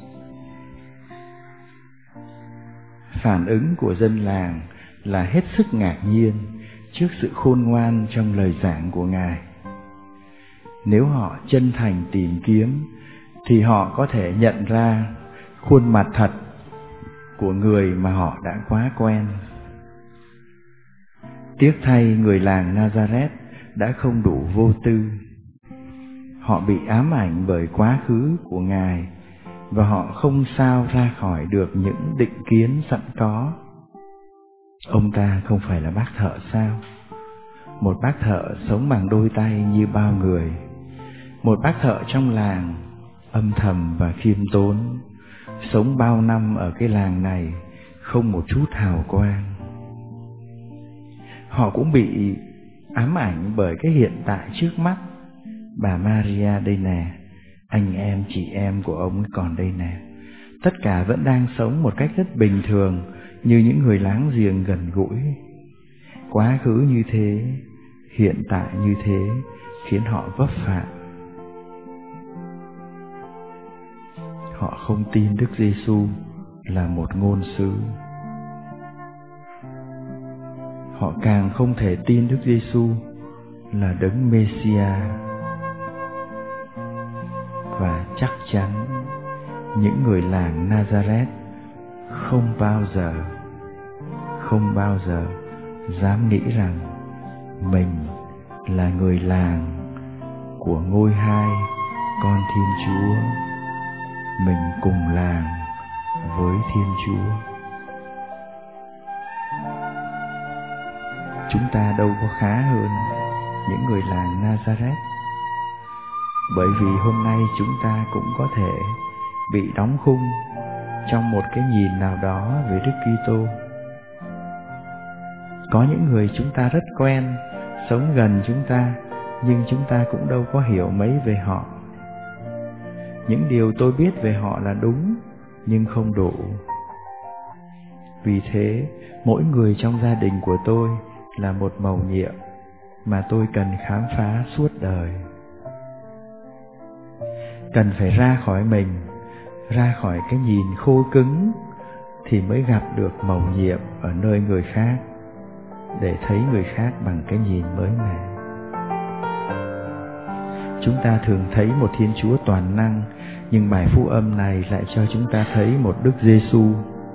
Phản ứng của dân làng là hết sức ngạc nhiên trước sự khôn ngoan trong lời giảng của Ngài. Nếu họ chân thành tìm kiếm thì họ có thể nhận ra khuôn mặt thật của người mà họ đã quá quen. Tiếc thay người làng Nazareth đã không đủ vô tư. Họ bị ám ảnh bởi quá khứ của Ngài và họ không sao ra khỏi được những định kiến sẵn có. Ông ta không phải là bác thợ sao? Một bác thợ sống bằng đôi tay như bao người. Một bác thợ trong làng, âm thầm và khiêm tốn, sống bao năm ở cái làng này, không một chút hào quang. Họ cũng bị ám ảnh bởi cái hiện tại trước mắt. Bà Maria đây nè, anh em chị em của ông ấy còn đây nè. Tất cả vẫn đang sống một cách rất bình thường, như những người láng giềng gần gũi. Quá khứ như thế, hiện tại như thế, khiến họ vấp phạm. Họ không tin Đức Giêsu là một ngôn sứ. Họ càng không thể tin Đức Giêsu là đấng Messiah. Và chắc chắn những người làng Nazareth không bao giờ dám nghĩ rằng mình là người làng của ngôi 2 con Thiên Chúa. Mình cùng làng với Thiên Chúa. Chúng ta đâu có khá hơn những người làng Nazareth, bởi vì hôm nay chúng ta cũng có thể bị đóng khung trong một cái nhìn nào đó về Đức Kitô. Có những người chúng ta rất quen, sống gần chúng ta, nhưng chúng ta cũng đâu có hiểu mấy về họ. Những điều tôi biết về họ là đúng, nhưng không đủ. Vì thế, mỗi người trong gia đình của tôi là một mầu nhiệm mà tôi cần khám phá suốt đời. Cần phải ra khỏi mình, ra khỏi cái nhìn khô cứng, thì mới gặp được mầu nhiệm ở nơi người khác, để thấy người khác bằng cái nhìn mới mẻ. Chúng ta thường thấy một Thiên Chúa toàn năng, nhưng bài phúc âm này lại cho chúng ta thấy một Đức Giêsu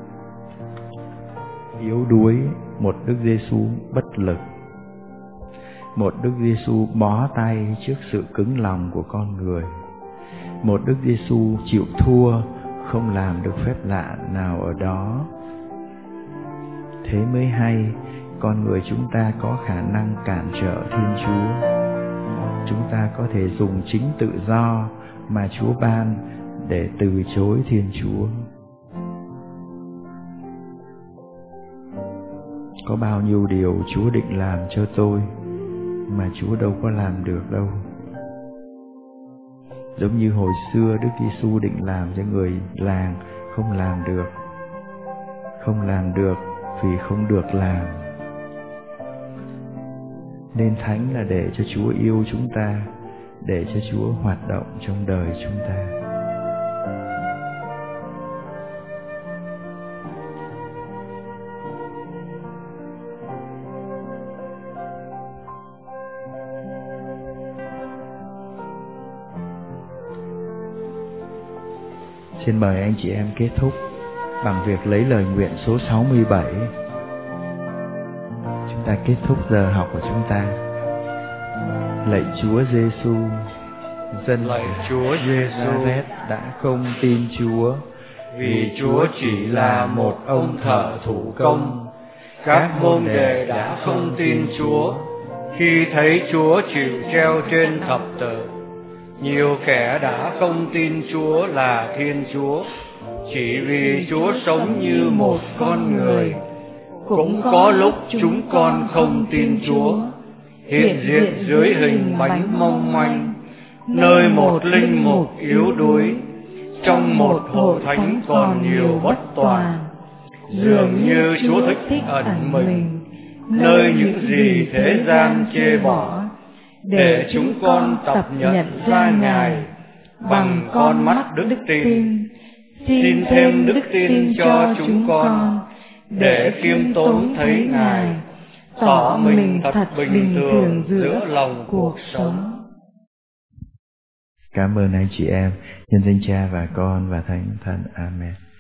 yếu đuối, một Đức Giêsu bất lực, một Đức Giêsu bó tay trước sự cứng lòng của con người, một Đức Giêsu chịu thua, không làm được phép lạ nào ở đó. Thế mới hay, con người chúng ta có khả năng cản trở Thiên Chúa. Chúng ta có thể dùng chính tự do mà Chúa ban để từ chối Thiên Chúa. Có bao nhiêu điều Chúa định làm cho tôi mà Chúa đâu có làm được đâu. Giống như hồi xưa Đức Giêsu định làm cho người làng, không làm được. Không làm được vì không được làm. Nên thánh là để cho Chúa yêu chúng ta, để cho Chúa hoạt động trong đời chúng ta. Xin mời anh chị em kết thúc bằng việc lấy lời nguyện số 67. Chúng ta kết thúc giờ học của chúng ta. Lạy Chúa Giêsu, dân lạy Chúa Giêsu đã không tin Chúa, vì Chúa chỉ là một ông thợ thủ công. Các môn đệ đã không tin Chúa khi thấy Chúa chịu treo trên thập tự. Nhiều kẻ đã không tin Chúa là Thiên Chúa, chỉ vì Chúa sống như một con người. Cũng có lúc chúng con không tin Chúa, hiện diện dưới hình bánh mong manh, nơi một linh mục yếu đuối, trong một hội thánh còn nhiều bất toàn. Dường như Chúa thích ẩn mình, nơi những gì thế gian chê bỏ, để chúng con tập nhận ra Ngài bằng con mắt đức tin. Xin thêm đức tin cho chúng con, để khiêm tốn thấy Ngài, tỏ mình thật bình thường giữa lòng cuộc sống. Cảm ơn anh chị em, nhân danh Cha và Con và Thánh Thần. Amen.